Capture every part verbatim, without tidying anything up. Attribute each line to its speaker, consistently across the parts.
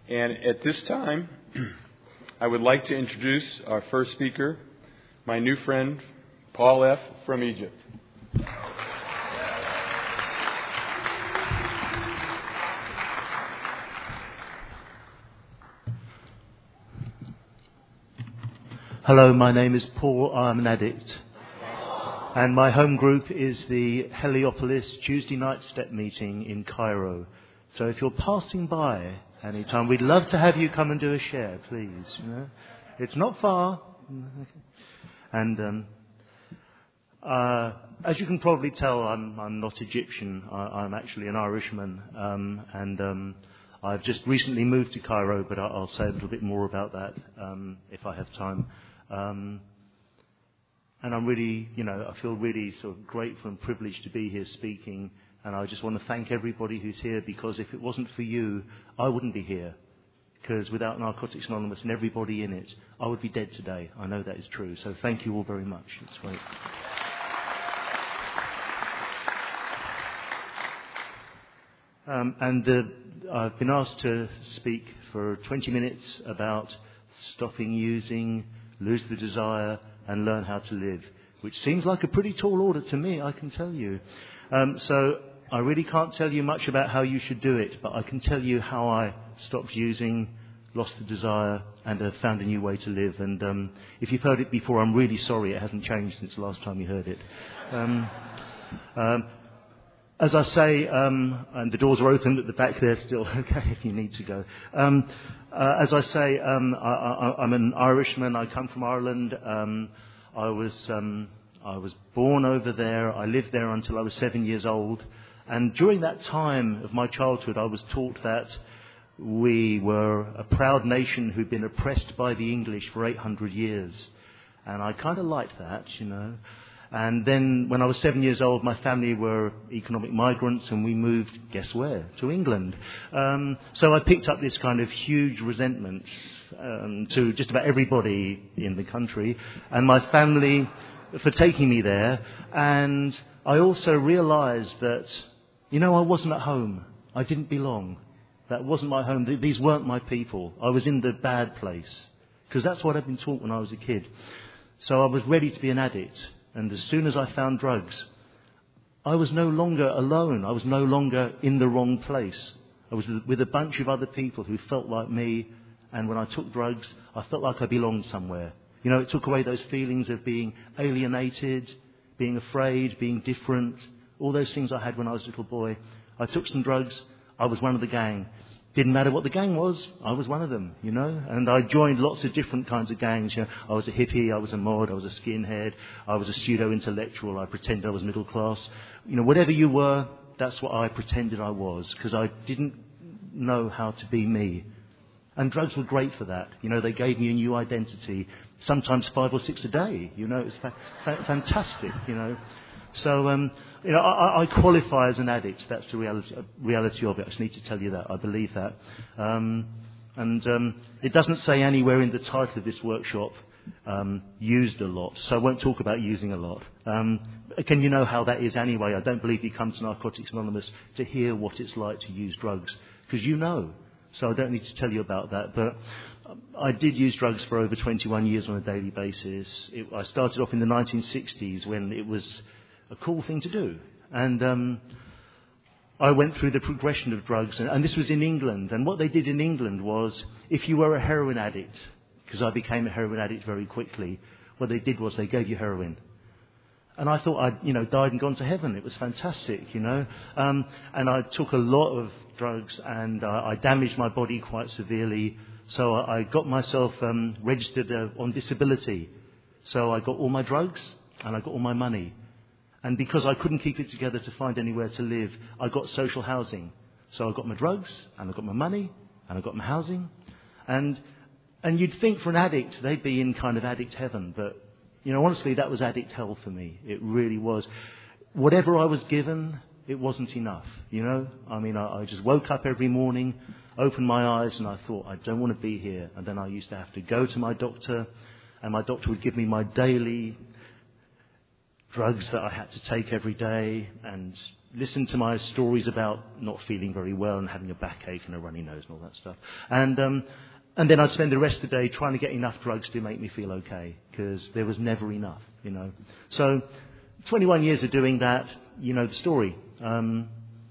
Speaker 1: And at this time, I would like to introduce our first speaker, my new friend, Paul F. from Egypt.
Speaker 2: Hello, my name is Paul. I'm an addict. And my home group is the Heliopolis Tuesday night step meeting in Cairo. So if you're passing by anytime, we'd love to have you come and do a share, please. You know, it's not far. And um, uh, as you can probably tell, I'm, I'm not Egyptian. I, I'm actually an Irishman. Um, and um, I've just recently moved to Cairo, but I'll, I'll say a little bit more about that um, if I have time. Um, And I'm really, you know, I feel really sort of grateful and privileged to be here speaking. And I just want to thank everybody who's here, because if it wasn't for you, I wouldn't be here. Because without Narcotics Anonymous and everybody in it, I would be dead today. I know that is true. So thank you all very much. It's great. Um, and uh, I've been asked to speak for twenty minutes about stopping using, lose the desire, and learn how to live, which seems like a pretty tall order to me, I can tell you. Um, so I really can't tell you much about how you should do it, but I can tell you how I stopped using, lost the desire, and have found a new way to live. And um, if you've heard it before, I'm really sorry it hasn't changed since the last time you heard it. Um, um, as I say, um, and the doors are open at the back there still, okay, if you need to go. Um, uh, as I say, um, I, I, I'm an Irishman. I come from Ireland. Um, I was um, I was born over there. I lived there until I was seven years old. And during that time of my childhood, I was taught that we were a proud nation who'd been oppressed by the English for eight hundred years. And I kind of liked that, you know. And then when I was seven years old, my family were economic migrants, and we moved, guess where? To England. Um, so I picked up this kind of huge resentment um, to just about everybody in the country, and my family for taking me there. And I also realized that, you know, I wasn't at home. I didn't belong. That wasn't my home. These weren't my people. I was in the bad place, because that's what I'd been taught when I was a kid. So I was ready to be an addict. And as soon as I found drugs, I was no longer alone. I was no longer in the wrong place. I was with a bunch of other people who felt like me. And when I took drugs, I felt like I belonged somewhere. You know, it took away those feelings of being alienated, being afraid, being different, all those things I had when I was a little boy. I took some drugs. I was one of the gang. Didn't matter what the gang was, I was one of them, you know. And I joined lots of different kinds of gangs. You know, I was a hippie, I was a mod, I was a skinhead, I was a pseudo-intellectual, I pretended I was middle class. You know, whatever you were, that's what I pretended I was, because I didn't know how to be me. And drugs were great for that. You know, they gave me a new identity, sometimes five or six a day. You know, it was fa- fa- fantastic, you know. So, um, you know, I, I qualify as an addict. That's the reality, reality of it. I just need to tell you that. I believe that. Um, and um, it doesn't say anywhere in the title of this workshop, um, used a lot. So I won't talk about using a lot. Um, can you know how that is anyway? I don't believe you come to Narcotics Anonymous to hear what it's like to use drugs, because you know. So I don't need to tell you about that. But I did use drugs for over twenty-one years on a daily basis. It, I started off in the nineteen sixties when it was a cool thing to do. And um, I went through the progression of drugs, and, and this was in England. And what they did in England was, if you were a heroin addict, because I became a heroin addict very quickly, what they did was they gave you heroin. And I thought I'd, you know, died and gone to heaven. It was fantastic, you know. Um, and I took a lot of drugs, and uh, I damaged my body quite severely. So I, I got myself um, registered uh, on disability. So I got all my drugs, and I got all my money. And because I couldn't keep it together to find anywhere to live, I got social housing. So I got my drugs, and I got my money, and I got my housing. And and you'd think for an addict, they'd be in kind of addict heaven. But, you know, honestly, that was addict hell for me. It really was. Whatever I was given, it wasn't enough, you know. I mean, I, I just woke up every morning, opened my eyes, and I thought, I don't want to be here. And then I used to have to go to my doctor, and my doctor would give me my daily drugs that I had to take every day, and listened to my stories about not feeling very well and having a backache and a runny nose and all that stuff. And um, and then I'd spend the rest of the day trying to get enough drugs to make me feel okay, because there was never enough, you know. So twenty-one years of doing that, you know the story. Um,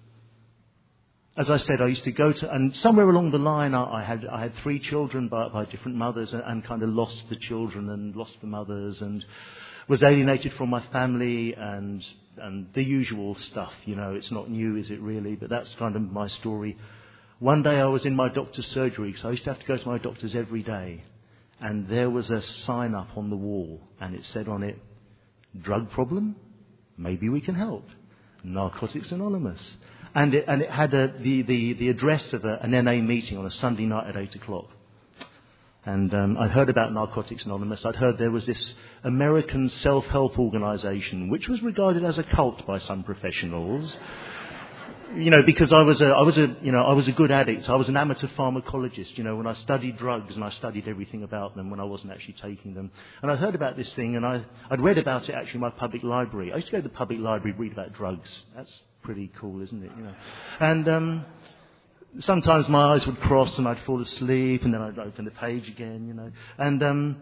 Speaker 2: as I said, I used to go to, and somewhere along the line, I, I had I had three children by, by different mothers, and, and kind of lost the children and lost the mothers, and was alienated from my family, and and the usual stuff. You know, it's not new, is it really? But that's kind of my story. One day I was in my doctor's surgery, because I used to have to go to my doctor's every day, and there was a sign up on the wall, and it said on it, "Drug problem? Maybe we can help. Narcotics Anonymous." And it, and it had a, the, the, the address of a, an N A meeting on a Sunday night at eight o'clock. And um, I'd heard about Narcotics Anonymous. I'd heard there was this American self-help organisation, which was regarded as a cult by some professionals. You know, because I was a, I was a, you know, I was a good addict. I was an amateur pharmacologist. You know, when I studied drugs, and I studied everything about them when I wasn't actually taking them. And I heard about this thing, and I, I'd read about it actually in my public library. I used to go to the public library and read about drugs. That's pretty cool, isn't it? You know, and um, sometimes my eyes would cross, and I'd fall asleep, and then I'd open the page again. You know, and um,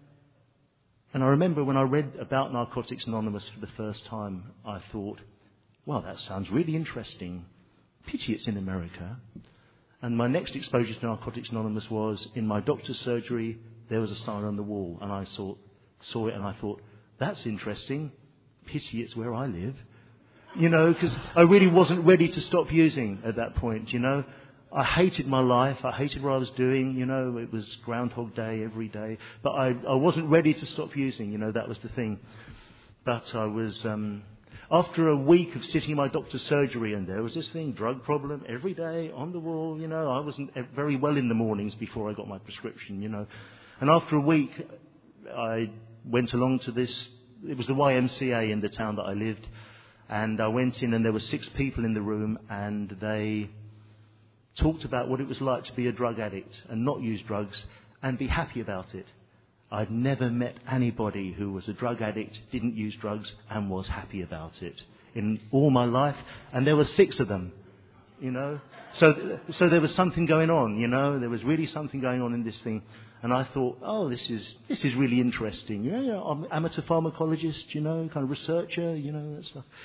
Speaker 2: and I remember when I read about Narcotics Anonymous for the first time, I thought, well, that sounds really interesting. Pity it's in America. And my next exposure to Narcotics Anonymous was in my doctor's surgery. There was a sign on the wall, and I saw saw it, and I thought, that's interesting. Pity it's where I live. You know, because I really wasn't ready to stop using at that point, you know. I hated my life. I hated what I was doing, you know. It was Groundhog Day every day. But I, I wasn't ready to stop using, you know. That was the thing. But I was... Um, After a week of sitting in my doctor's surgery, and there was this thing, drug problem, every day, on the wall, you know. I wasn't very well in the mornings before I got my prescription, you know. And after a week, I went along to this, it was the Y M C A in the town that I lived, and I went in, and there were six people in the room, and they talked about what it was like to be a drug addict and not use drugs and be happy about it. I'd never met anybody who was a drug addict, didn't use drugs, and was happy about it in all my life. And there were six of them, you know. So, so there was something going on, you know. There was really something going on in this thing. And I thought, oh, this is this is really interesting. You know, you know, I'm an amateur pharmacologist, you know, kind of researcher, you know, that stuff.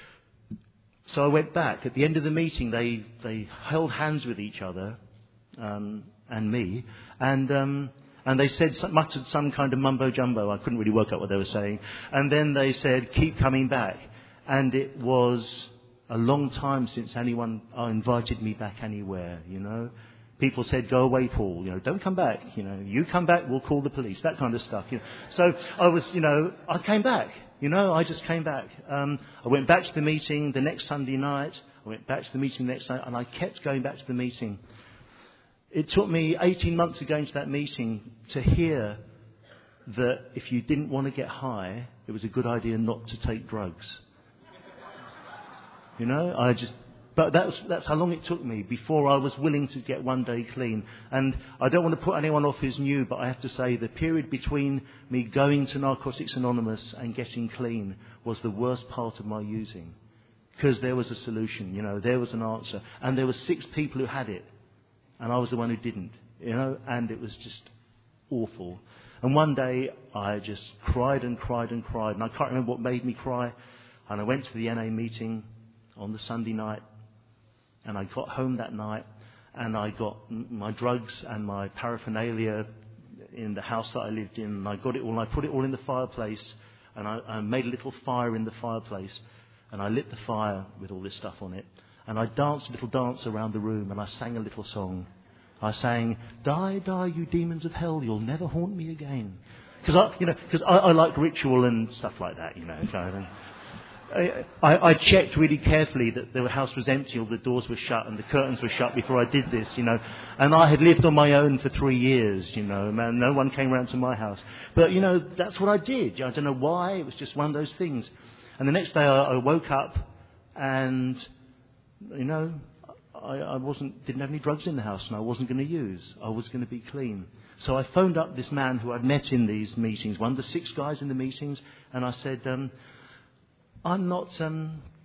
Speaker 2: So I went back. At the end of the meeting, they they held hands with each other, um, and me, and. Um, And they said, muttered some kind of mumbo jumbo. I couldn't really work out what they were saying. And then they said, keep coming back. And it was a long time since anyone invited me back anywhere, you know. People said, go away, Paul. You know, don't come back. You know, you come back, we'll call the police. That kind of stuff. You know. So I was, you know, I came back. You know, I just came back. Um, I went back to the meeting the next Sunday night. I went back to the meeting the next night, and I kept going back to the meeting. It took me eighteen months of going to that meeting to hear that if you didn't want to get high, it was a good idea not to take drugs. You know, I just, but that's, that's how long it took me before I was willing to get one day clean. And I don't want to put anyone off who's new, but I have to say the period between me going to Narcotics Anonymous and getting clean was the worst part of my using. Because there was a solution, you know, there was an answer. And there were six people who had it. And I was the one who didn't, you know, and it was just awful. And one day I just cried and cried and cried, and I can't remember what made me cry. And I went to the N A meeting on the Sunday night, and I got home that night, and I got my drugs and my paraphernalia in the house that I lived in, and I got it all, and I put it all in the fireplace, and I, I made a little fire in the fireplace, and I lit the fire with all this stuff on it. And I danced a little dance around the room, and I sang a little song. I sang, "Die, die, you demons of hell, you'll never haunt me again." Because I, you know, because I, I like ritual and stuff like that, you know. Kind of thing. I, I, I checked really carefully that the house was empty, all the doors were shut, and the curtains were shut before I did this, you know. And I had lived on my own for three years, you know. Man, no one came round to my house, but you know, that's what I did. I don't know why. It was just one of those things. And the next day, I, I woke up and. You know, I, I wasn't, didn't have any drugs in the house, and I wasn't going to use. I was going to be clean. So I phoned up this man who I'd met in these meetings, one of the six guys in the meetings, and I said, um, I'm not, um,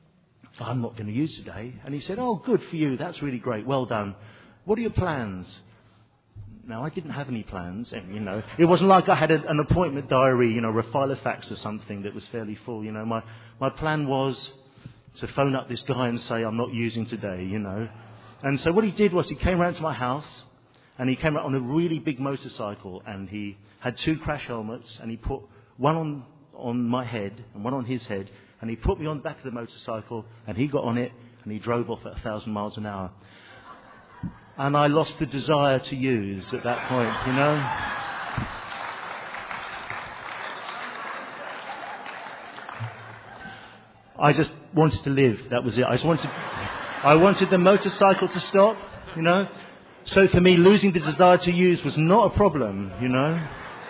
Speaker 2: I'm not going to use today. And he said, oh, good for you. That's really great. Well done. What are your plans? Now, I didn't have any plans. And, you know, it wasn't like I had a, an appointment diary, you know, a Filofax or something that was fairly full. You know, my, my plan was to phone up this guy and say, I'm not using today, you know. And so what he did was he came round to my house and he came out on a really big motorcycle and he had two crash helmets and he put one on, on my head and one on his head and he put me on the back of the motorcycle and he got on it and he drove off at a thousand miles an hour. And I lost the desire to use at that point, you know. I just wanted to live. That was it. I just wanted, I wanted the motorcycle to stop, you know. So for me, losing the desire to use was not a problem, you know.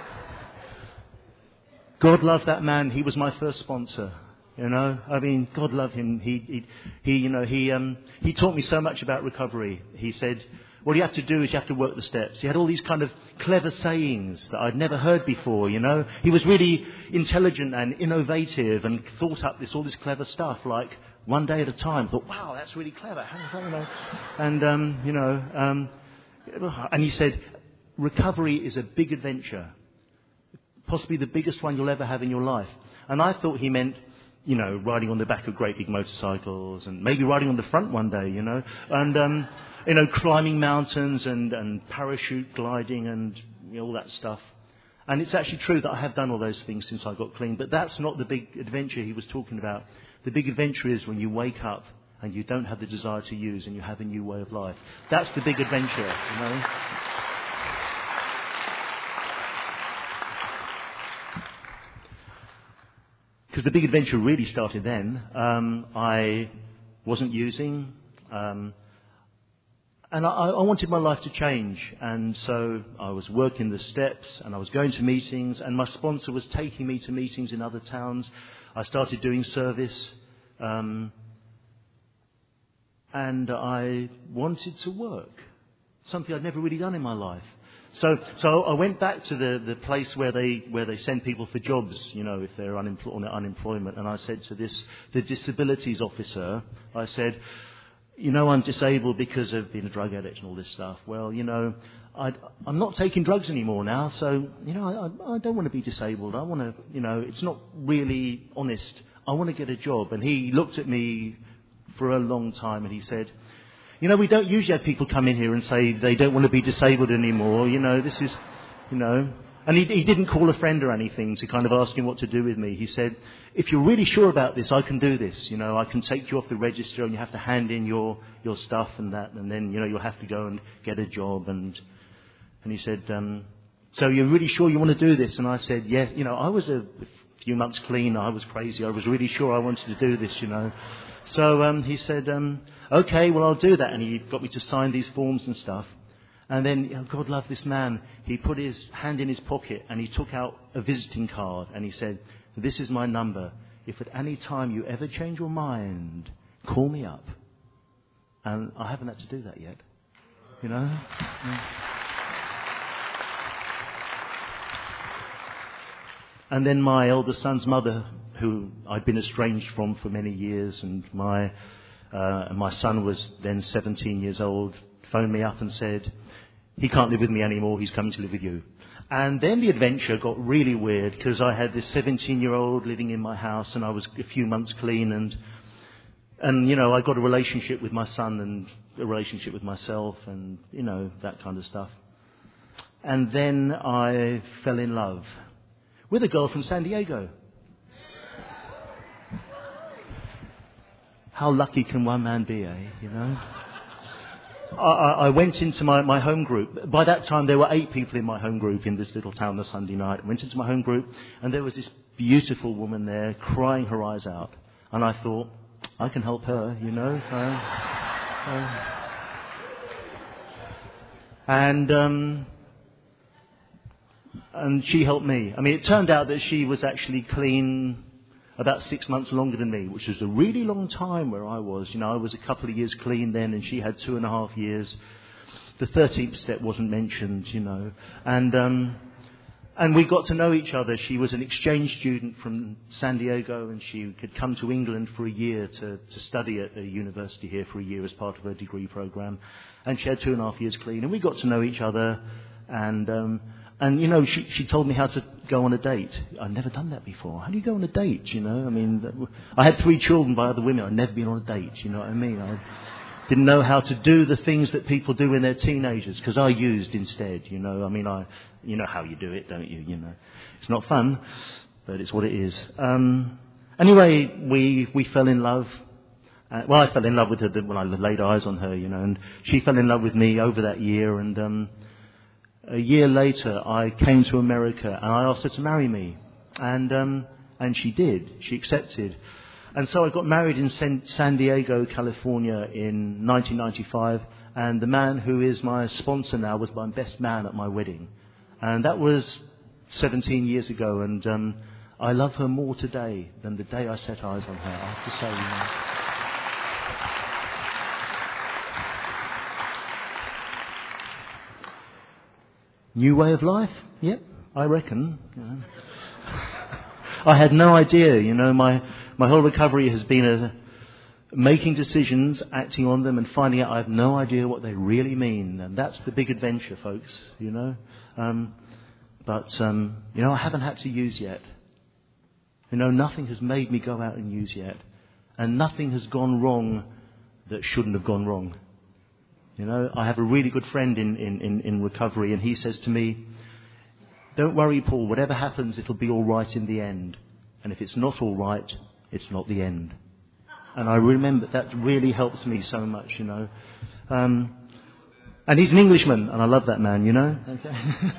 Speaker 2: God loved that man. He was my first sponsor. You know, I mean, God love him. He, he, he you know, he, um, he taught me so much about recovery. He said, what you have to do is you have to work the steps. He had all these kind of clever sayings that I'd never heard before, you know. He was really intelligent and innovative and thought up this, all this clever stuff, like one day at a time. Thought, wow, that's really clever. You know? And, um, you know, um, and he said, recovery is a big adventure, possibly the biggest one you'll ever have in your life. And I thought he meant, you know, riding on the back of great big motorcycles and maybe riding on the front one day, you know, and, um, you know, climbing mountains and, and parachute gliding and you know, all that stuff. And it's actually true that I have done all those things since I got clean, but that's not the big adventure he was talking about. The big adventure is when you wake up and you don't have the desire to use and you have a new way of life. That's the big adventure, you know. Because the big adventure really started then. Um, I wasn't using, um, and I, I wanted my life to change. And so I was working the steps, and I was going to meetings, and my sponsor was taking me to meetings in other towns. I started doing service, um, and I wanted to work, something I'd never really done in my life. So, so I went back to the, the place where they where they send people for jobs, you know, if they're unempl- on unemployment. And I said to this the disabilities officer, I said, you know, I'm disabled because of being a drug addict and all this stuff. Well, you know, I, I'm not taking drugs anymore now, so you know, I, I don't want to be disabled. I want to, you know, it's not really honest. I want to get a job. And he looked at me for a long time and he said, you know, we don't usually have people come in here and say they don't want to be disabled anymore. You know, this is, you know. And he, he didn't call a friend or anything to kind of ask him what to do with me. He said, if you're really sure about this, I can do this. You know, I can take you off the register and you have to hand in your, your stuff and that. And then, you know, you'll have to go and get a job. And and he said, um, so you're really sure you want to do this? And I said, yes. You know, I was a few months clean. I was crazy. I was really sure I wanted to do this, you know. So um, he said, um, okay, well, I'll do that. And he got me to sign these forms and stuff. And then, you know, God love this man. He put his hand in his pocket and he took out a visiting card. And he said, this is my number. If at any time you ever change your mind, call me up. And I haven't had to do that yet. You know? Yeah. And then my elder son's mother, who I'd been estranged from for many years, and my uh, and my son was then seventeen years old, phoned me up and said, he can't live with me anymore, he's coming to live with you. And then the adventure got really weird, because I had this seventeen-year-old living in my house, and I was a few months clean, and, and you know, I got a relationship with my son, and a relationship with myself, and, you know, that kind of stuff. And then I fell in love with a girl from San Diego. How lucky can one man be, eh? You know? I, I went into my, my home group. By that time, there were eight people in my home group in this little town on a Sunday night. I went into my home group, and there was this beautiful woman there crying her eyes out. And I thought, I can help her, you know? Uh, uh, and... Um, And she helped me. I mean, it turned out that she was actually clean about six months longer than me, which was a really long time where I was. You know, I was a couple of years clean then, and she had two and a half years. The thirteenth step wasn't mentioned, you know. And um, And we got to know each other. She was an exchange student from San Diego, and she had come to England for a year to, to study at a university here for a year as part of her degree program. And she had two and a half years clean. And we got to know each other. And, um, and you know, she, she told me how to go on a date. I'd never done that before. How do you go on a date, you know? I mean, I had three children by other women. I'd never been on a date, you know what I mean? I didn't know how to do the things that people do when they're teenagers, because I used instead, you know. I mean, I, you know how you do it, don't you? You know, it's not fun, but it's what it is. Um, anyway, we we fell in love. Uh, well, I fell in love with her when I laid eyes on her, you know, and she fell in love with me over that year. And um, a year later, I came to America and I asked her to marry me, and um, and she did. She accepted. And so I got married in San Diego, California in nineteen ninety-five, and the man who is my sponsor now was my best man at my wedding. And that was seventeen years ago, and um, I love her more today than the day I set eyes on her, I have to say. You know. New way of life? Yep, I reckon. You know. I had no idea, you know, my, my whole recovery has been a, making decisions, acting on them, and finding out I have no idea what they really mean. And that's the big adventure, folks, you know. Um, but, um, you know, I haven't had to use yet. You know, nothing has made me go out and use yet. And nothing has gone wrong that shouldn't have gone wrong. You know, I have a really good friend in, in, in, in recovery, and he says to me, "Don't worry, Paul, whatever happens, it'll be all right in the end. And if it's not all right, it's not the end." And I remember that really helps me so much, you know. Um, and he's an Englishman, and I love that man, you know. Okay.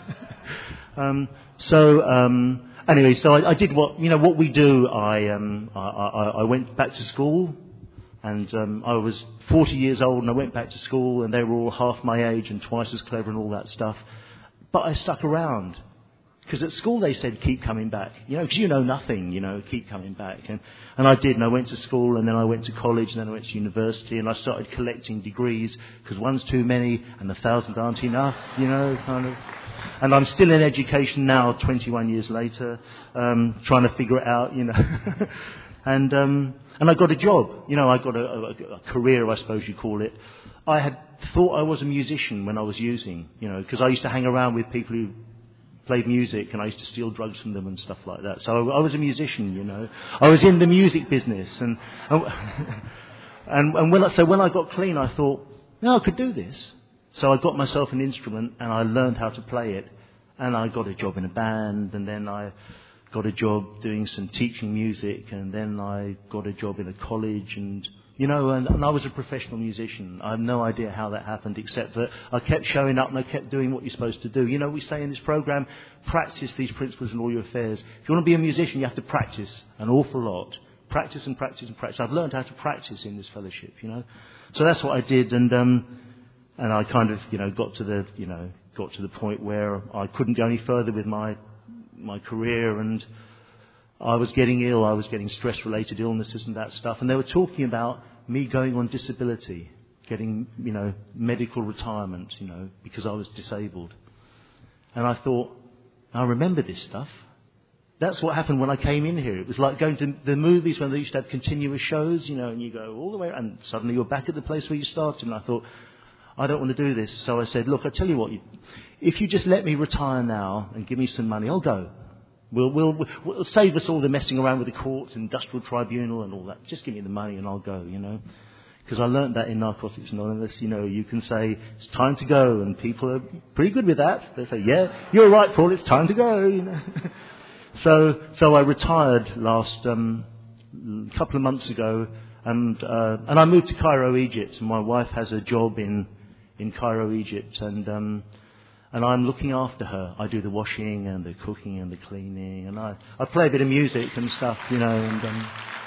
Speaker 2: um, so, um, anyway, so I, I did what, you know, what we do. I, um, I, I, I went back to school, and um, I was forty years old, and I went back to school, and they were all half my age and twice as clever and all that stuff. But I stuck around. Because at school they said, keep coming back. You know, because you know nothing, you know, keep coming back. And, and I did, and I went to school, and then I went to college, and then I went to university, and I started collecting degrees, because one's too many, and a thousand aren't enough, you know, kind of. And I'm still in education now, twenty-one years later, um, trying to figure it out, you know. and um, and I got a job, you know, I got a, a, a career, I suppose you call it. I had thought I was a musician when I was using, you know, because I used to hang around with people who played music, and I used to steal drugs from them and stuff like that. So I was a musician, you know. I was in the music business, and and, and when I, so when I got clean, I thought, no, I could do this. So I got myself an instrument, and I learned how to play it, and I got a job in a band, and then I got a job doing some teaching music, and then I got a job in a college, and you know, and, and I was a professional musician. I have no idea how that happened, except that I kept showing up and I kept doing what you're supposed to do. You know, we say in this program, practice these principles in all your affairs. If you want to be a musician, you have to practice an awful lot. Practice and practice and practice. I've learned how to practice in this fellowship, you know. So that's what I did, and um, and I kind of, you know, got to the, you know, got to the point where I couldn't go any further with my my career, and I was getting ill. I was getting stress-related illnesses and that stuff, and they were talking about me going on disability, getting, you know, medical retirement, you know, because I was disabled. And I thought, I remember this stuff. That's what happened when I came in here. It was like going to the movies when they used to have continuous shows, you know, and you go all the way, and suddenly you're back at the place where you started. And I thought, I don't want to do this. So I said, look, I tell you what, you, if you just let me retire now and give me some money, I'll go. We'll, we'll, we'll save us all the messing around with the courts, industrial tribunal and all that. Just give me the money and I'll go, you know. Because I learned that in Narcotics Anonymous, you know, you can say, it's time to go, and people are pretty good with that. They say, yeah, you're right, Paul, it's time to go, you know. so so I retired last um, couple of months ago, and uh, and I moved to Cairo, Egypt, and my wife has a job in, in Cairo, Egypt, and... Um, And I'm looking after her. I do the washing and the cooking and the cleaning, and I, I play a bit of music and stuff, you know. And um,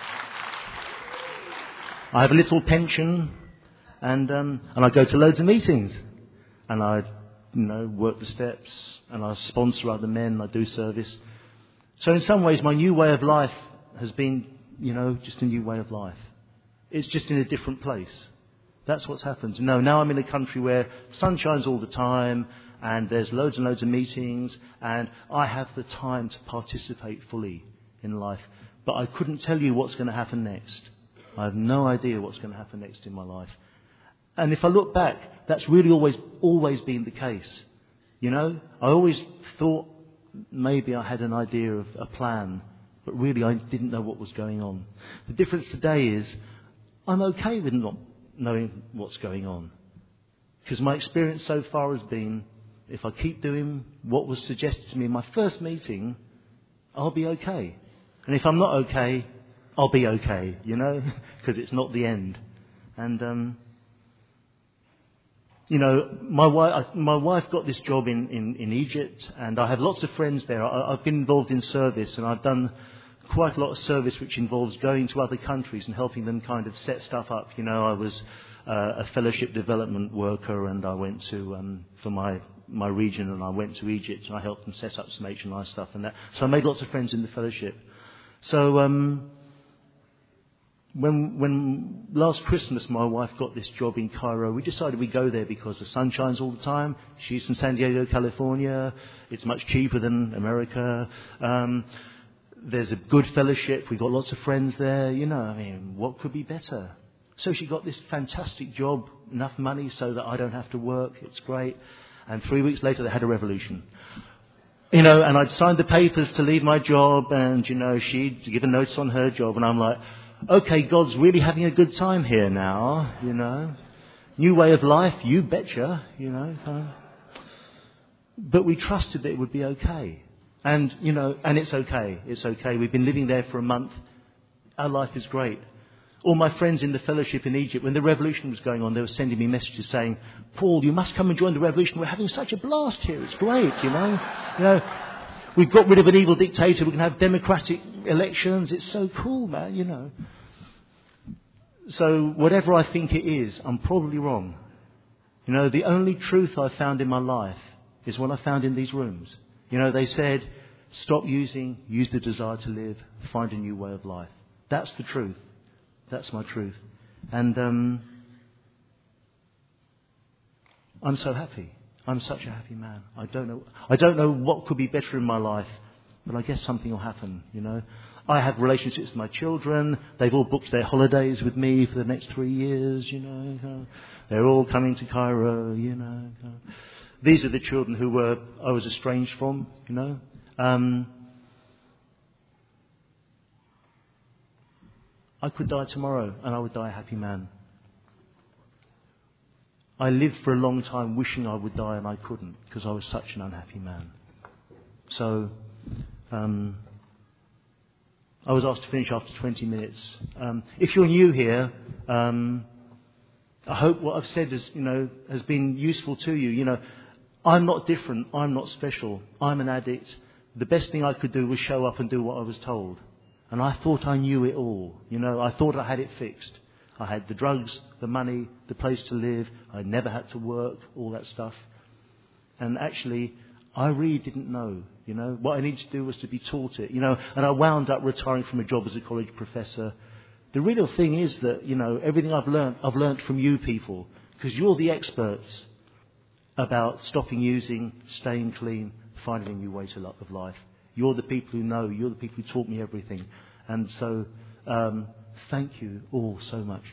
Speaker 2: I have a little pension, and um, and I go to loads of meetings, and I, you know, work the steps, and I sponsor other men. I do service. So in some ways, my new way of life has been, you know, just a new way of life. It's just in a different place. That's what's happened. No, now I'm in a country where sun shines all the time and there's loads and loads of meetings and I have the time to participate fully in life. But I couldn't tell you what's going to happen next. I have no idea what's going to happen next in my life. And if I look back, that's really always, always been the case. You know, I always thought maybe I had an idea of a plan, but really I didn't know what was going on. The difference today is I'm okay with not knowing what's going on. Because my experience so far has been, if I keep doing what was suggested to me in my first meeting, I'll be okay. And if I'm not okay, I'll be okay, you know, because it's not the end. And, um, you know, my wife, my wife got this job in, in, in Egypt, and I have lots of friends there. I, I've been involved in service, and I've done quite a lot of service which involves going to other countries and helping them kind of set stuff up. You know, I was uh, a fellowship development worker, and I went to, um, for my, my region, and I went to Egypt, and I helped them set up some H and I stuff and that. So I made lots of friends in the fellowship. So, um, When, when last Christmas my wife got this job in Cairo, we decided we'd go there because the sun shines all the time. She's from San Diego, California. It's much cheaper than America. Um, there's a good fellowship. We've got lots of friends there. You know, I mean, what could be better? So she got this fantastic job, enough money so that I don't have to work. It's great. And three weeks later they had a revolution. You know, and I'd signed the papers to leave my job, and, you know, she'd given notice on her job, and I'm like, okay, God's really having a good time here now, you know. New way of life, you betcha, you know. So. But we trusted that it would be okay. And, you know, and it's okay. It's okay. We've been living there for a month. Our life is great. All my friends in the fellowship in Egypt, when the revolution was going on, they were sending me messages saying, Paul, you must come and join the revolution. We're having such a blast here. It's great, you know. You know, we've got rid of an evil dictator. We can have democratic elections. It's so cool, man, you know. So whatever I think it is, I'm probably wrong. You know, the only truth I've found in my life is what I found in these rooms. You know, they said, stop using, use the desire to live, find a new way of life. That's the truth. That's my truth. And um, I'm so happy. I'm such a happy man. I don't know. I don't know what could be better in my life, but I guess something will happen, you know. I have relationships with my children. They've all booked their holidays with me for the next three years, you know. They're all coming to Cairo, you know. These are the children who were I was estranged from, you know. Um, I could die tomorrow and I would die a happy man. I lived for a long time wishing I would die and I couldn't because I was such an unhappy man. So, um, I was asked to finish after twenty minutes. Um, if you're new here, um, I hope what I've said is, you know, has been useful to you. You know, I'm not different. I'm not special. I'm an addict. The best thing I could do was show up and do what I was told. And I thought I knew it all. You know, I thought I had it fixed. I had the drugs, the money, the place to live. I never had to work, all that stuff. And actually, I really didn't know, you know. What I needed to do was to be taught it, you know. And I wound up retiring from a job as a college professor. The real thing is that, you know, everything I've learned, I've learned from you people. Because you're the experts about stopping using, staying clean, finding a new way to lo- of life. You're the people who know. You're the people who taught me everything. And so, um, thank you all so much.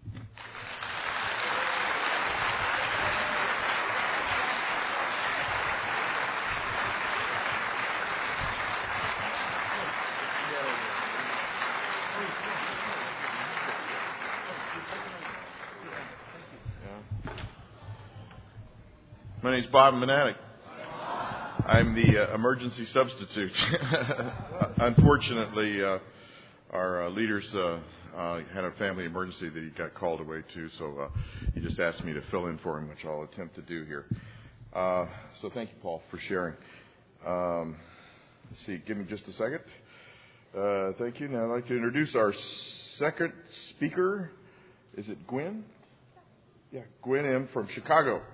Speaker 3: My name is Bob Manatic. I'm the uh, emergency substitute. Unfortunately, uh, our uh, leaders uh, uh, had a family emergency that he got called away to, so uh, he just asked me to fill in for him, which I'll attempt to do here. Uh, so thank you, Paul, for sharing. Um, let's see, give me just a second. Uh, thank you. Now I'd like to introduce our second speaker. Is it Gwen? Yeah, Gwen M. from Chicago.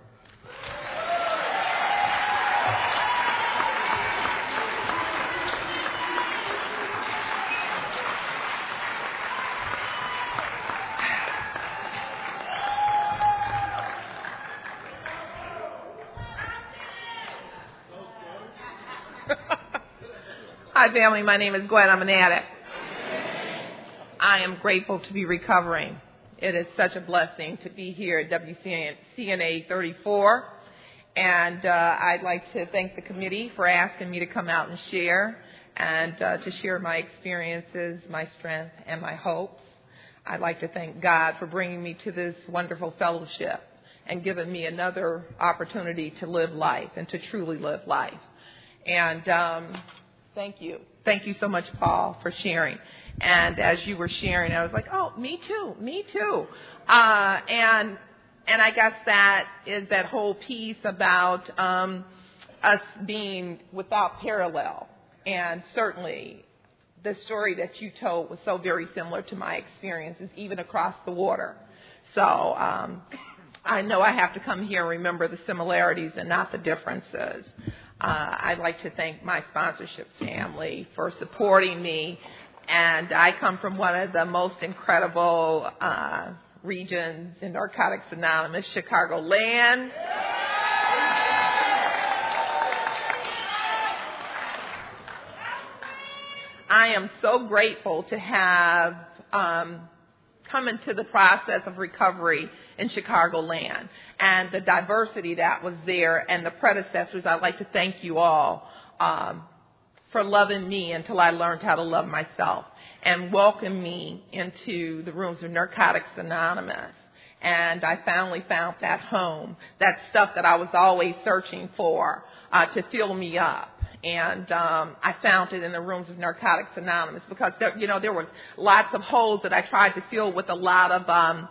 Speaker 4: Hi, family. My name is Gwen. I'm an addict. I am grateful to be recovering. It is such a blessing to be here at W C N A thirty-four. And uh, I'd like to thank the committee for asking me to come out and share and uh, to share my experiences, my strength, and my hopes. I'd like to thank God for bringing me to this wonderful fellowship and giving me another opportunity to live life and to truly live life. And um, thank you. Thank you so much, Paul, for sharing. And as you were sharing, I was like, oh, me too, me too. Uh, and and I guess that is that whole piece about um, us being without parallel. And certainly the story that you told was so very similar to my experiences, even across the water. So um, I know I have to come here and remember the similarities and not the differences. Uh, I'd like to thank my sponsorship family for supporting me. And I come from one of the most incredible uh, regions in Narcotics Anonymous, Chicagoland. I am so grateful to have um, come into the process of recovery in Chicagoland and the diversity that was there and the predecessors. I'd like to thank you all um, for loving me until I learned how to love myself and welcome me into the rooms of Narcotics Anonymous. And I finally found that home, that stuff that I was always searching for uh, to fill me up. And um, I found it in the rooms of Narcotics Anonymous because, there, you know, there was lots of holes that I tried to fill with a lot of um,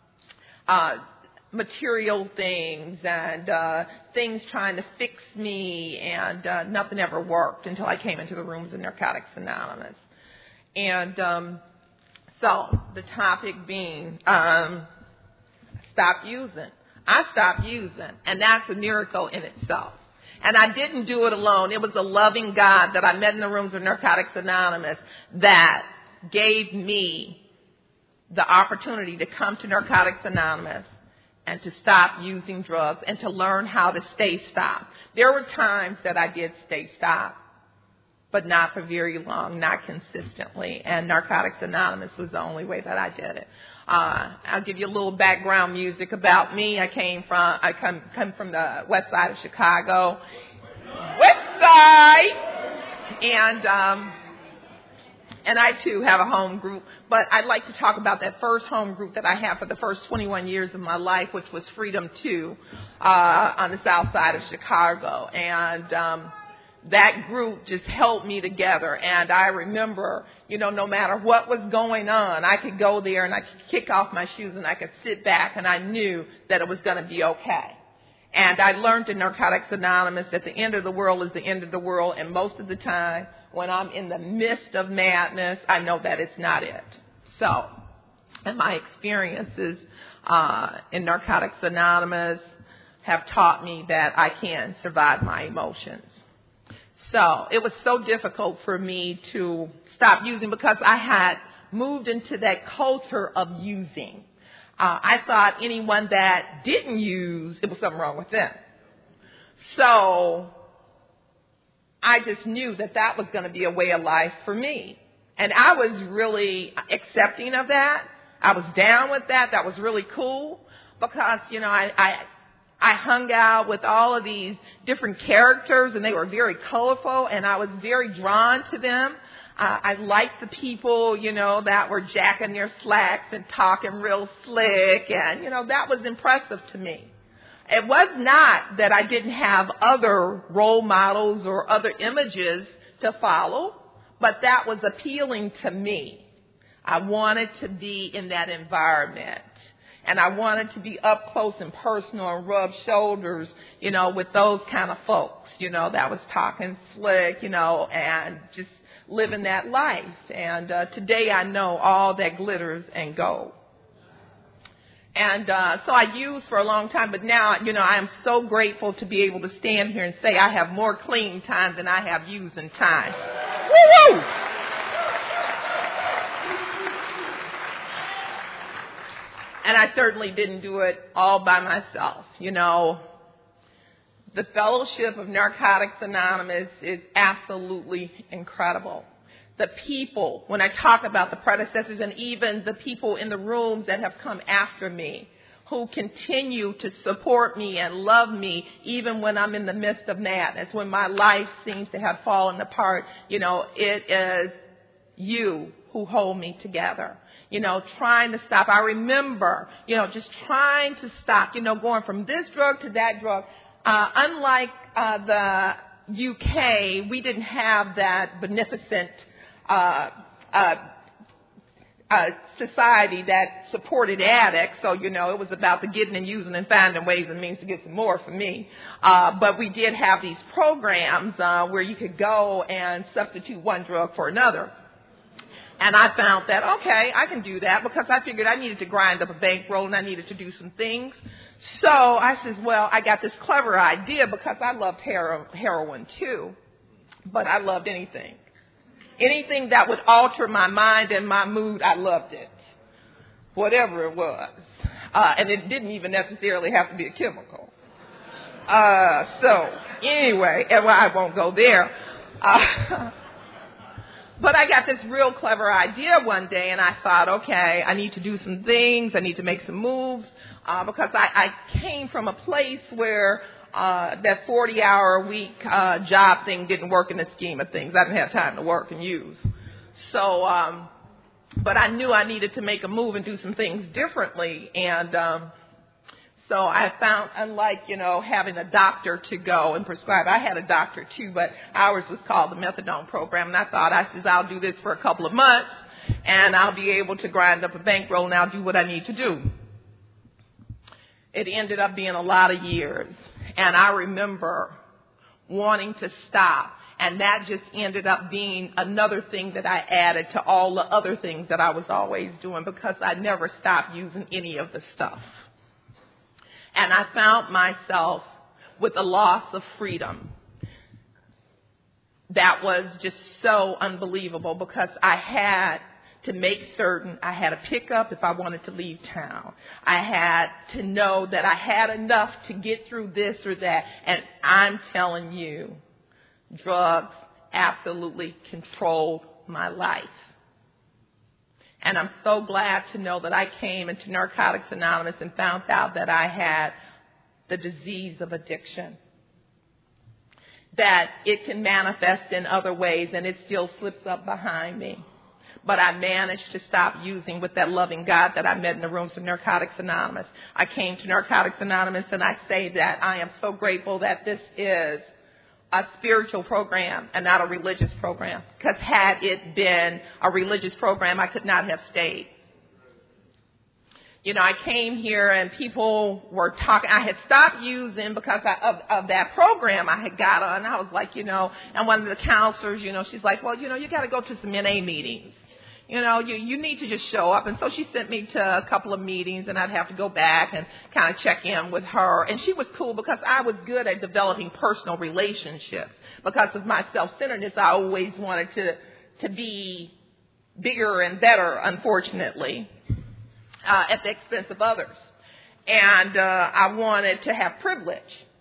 Speaker 4: uh, material things and uh, things trying to fix me, and uh, nothing ever worked until I came into the rooms of Narcotics Anonymous. And um, so the topic being um, stop using. I stopped using, and that's a miracle in itself. And I didn't do it alone. It was a loving God that I met in the rooms of Narcotics Anonymous that gave me the opportunity to come to Narcotics Anonymous and to stop using drugs and to learn how to stay stopped. There were times that I did stay stopped, but not for very long, not consistently. And Narcotics Anonymous was the only way that I did it. Uh, I'll give you a little background music about me. I came from I come come from the west side of Chicago, west side, and um, and I too have a home group. But I'd like to talk about that first home group that I had for the first twenty-one years of my life, which was Freedom two uh, on the south side of Chicago, and um, that group just held me together. And I remember, you know, no matter what was going on, I could go there and I could kick off my shoes and I could sit back and I knew that it was going to be okay. And I learned in Narcotics Anonymous that the end of the world is the end of the world. And most of the time, when I'm in the midst of madness, I know that it's not it. So, and my experiences uh, in Narcotics Anonymous have taught me that I can survive my emotions. So it was so difficult for me to stop using because I had moved into that culture of using. Uh, I thought anyone that didn't use, it was something wrong with them. So I just knew that that was going to be a way of life for me. And I was really accepting of that. I was down with that. That was really cool because, you know, I, I I hung out with all of these different characters, and they were very colorful, and I was very drawn to them. Uh, I liked the people, you know, that were jacking their slacks and talking real slick, and, you know, that was impressive to me. It was not that I didn't have other role models or other images to follow, but that was appealing to me. I wanted to be in that environment. And I wanted to be up close and personal and rub shoulders, you know, with those kind of folks, you know, that was talking slick, you know, and just living that life. And uh, today I know all that glitters and gold. And uh, so I used for a long time, but now, you know, I am so grateful to be able to stand here and say I have more clean time than I have using time. Woo-woo! And I certainly didn't do it all by myself. You know, The fellowship of Narcotics Anonymous is absolutely incredible. The people, when I talk about the predecessors and even the people in the rooms that have come after me, who continue to support me and love me even when I'm in the midst of madness, when my life seems to have fallen apart, you know, it is you who hold me together. You know, trying to stop. I remember, you know, just trying to stop, you know, going from this drug to that drug. Uh, unlike uh, the U K, we didn't have that beneficent uh, uh, uh, society that supported addicts. So, you know, it was about the getting and using and finding ways and means to get some more for me. Uh, but we did have these programs uh, where you could go and substitute one drug for another. And I found that, okay, I can do that because I figured I needed to grind up a bankroll and I needed to do some things. So I says, well, I got this clever idea because I loved hero- heroin too, but I loved anything. Anything that would alter my mind and my mood, I loved it, whatever it was. Uh, and it didn't even necessarily have to be a chemical. Uh, so anyway, and well, I won't go there. Uh, But I got this real clever idea one day, and I thought, okay, I need to do some things. I need to make some moves uh, because I, I came from a place where uh, that forty-hour-a-week uh, job thing didn't work in the scheme of things. I didn't have time to work and use. So, um, but I knew I needed to make a move and do some things differently, and um, so I found, unlike, you know, having a doctor to go and prescribe, I had a doctor too, but ours was called the methadone program. And I thought, I says, I'll do this for a couple of months and I'll be able to grind up a bankroll and I'll do what I need to do. It ended up being a lot of years. And I remember wanting to stop. And that just ended up being another thing that I added to all the other things that I was always doing because I never stopped using any of the stuff. And I found myself with a loss of freedom that was just so unbelievable because I had to make certain I had a pickup if I wanted to leave town. I had to know that I had enough to get through this or that. And I'm telling you, drugs absolutely controlled my life. And I'm so glad to know that I came into Narcotics Anonymous and found out that I had the disease of addiction. That it can manifest in other ways and it still slips up behind me. But I managed to stop using with that loving God that I met in the rooms of Narcotics Anonymous. I came to Narcotics Anonymous and I say that I am so grateful that this is a spiritual program and not a religious program. Because had it been a religious program, I could not have stayed. You know, I came here and people were talking. I had stopped using because I, of, of that program I had got on. I was like, you know, and one of the counselors, you know, she's like, well, you know, you got to go to some N A meetings. You know, you, you need to just show up. And so she sent me to a couple of meetings, and I'd have to go back and kind of check in with her. And she was cool because I was good at developing personal relationships. Because of my self-centeredness, I always wanted to, to be bigger and better, unfortunately, uh, at the expense of others. And uh, I wanted to have privilege.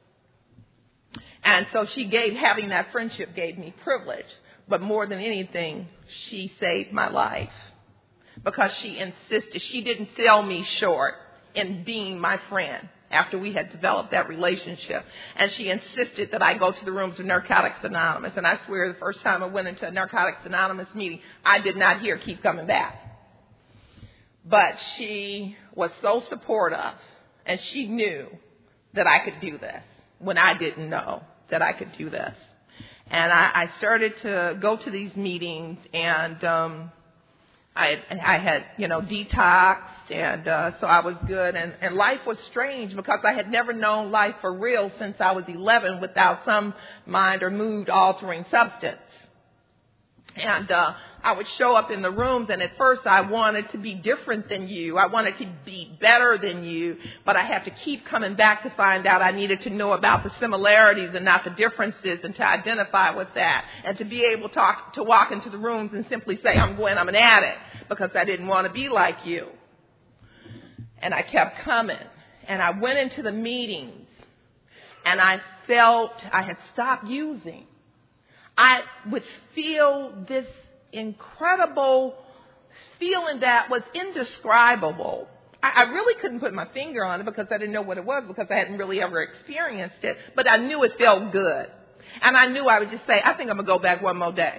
Speaker 4: And so she gave, having that friendship gave me privilege. But more than anything, she saved my life because she insisted. She didn't sell me short in being my friend after we had developed that relationship. And she insisted that I go to the rooms of Narcotics Anonymous. And I swear the first time I went into a Narcotics Anonymous meeting, I did not hear keep coming back. But she was so supportive, and she knew that I could do this when I didn't know that I could do this. And I, I started to go to these meetings, and um, I, I had, you know, detoxed, and uh, so I was good. And, and life was strange because I had never known life for real since I was eleven without some mind or mood-altering substance. And uh, I would show up in the rooms, and at first I wanted to be different than you. I wanted to be better than you, but I had to keep coming back to find out I needed to know about the similarities and not the differences, and to identify with that, and to be able to, talk, to walk into the rooms and simply say, I'm Gwen, I'm an addict, because I didn't want to be like you. And I kept coming, and I went into the meetings, and I felt I had stopped using, I would feel this incredible feeling that was indescribable. I, I really couldn't put my finger on it because I didn't know what it was, because I hadn't really ever experienced it. But I knew it felt good. And I knew I would just say, I think I'm going to go back one more day.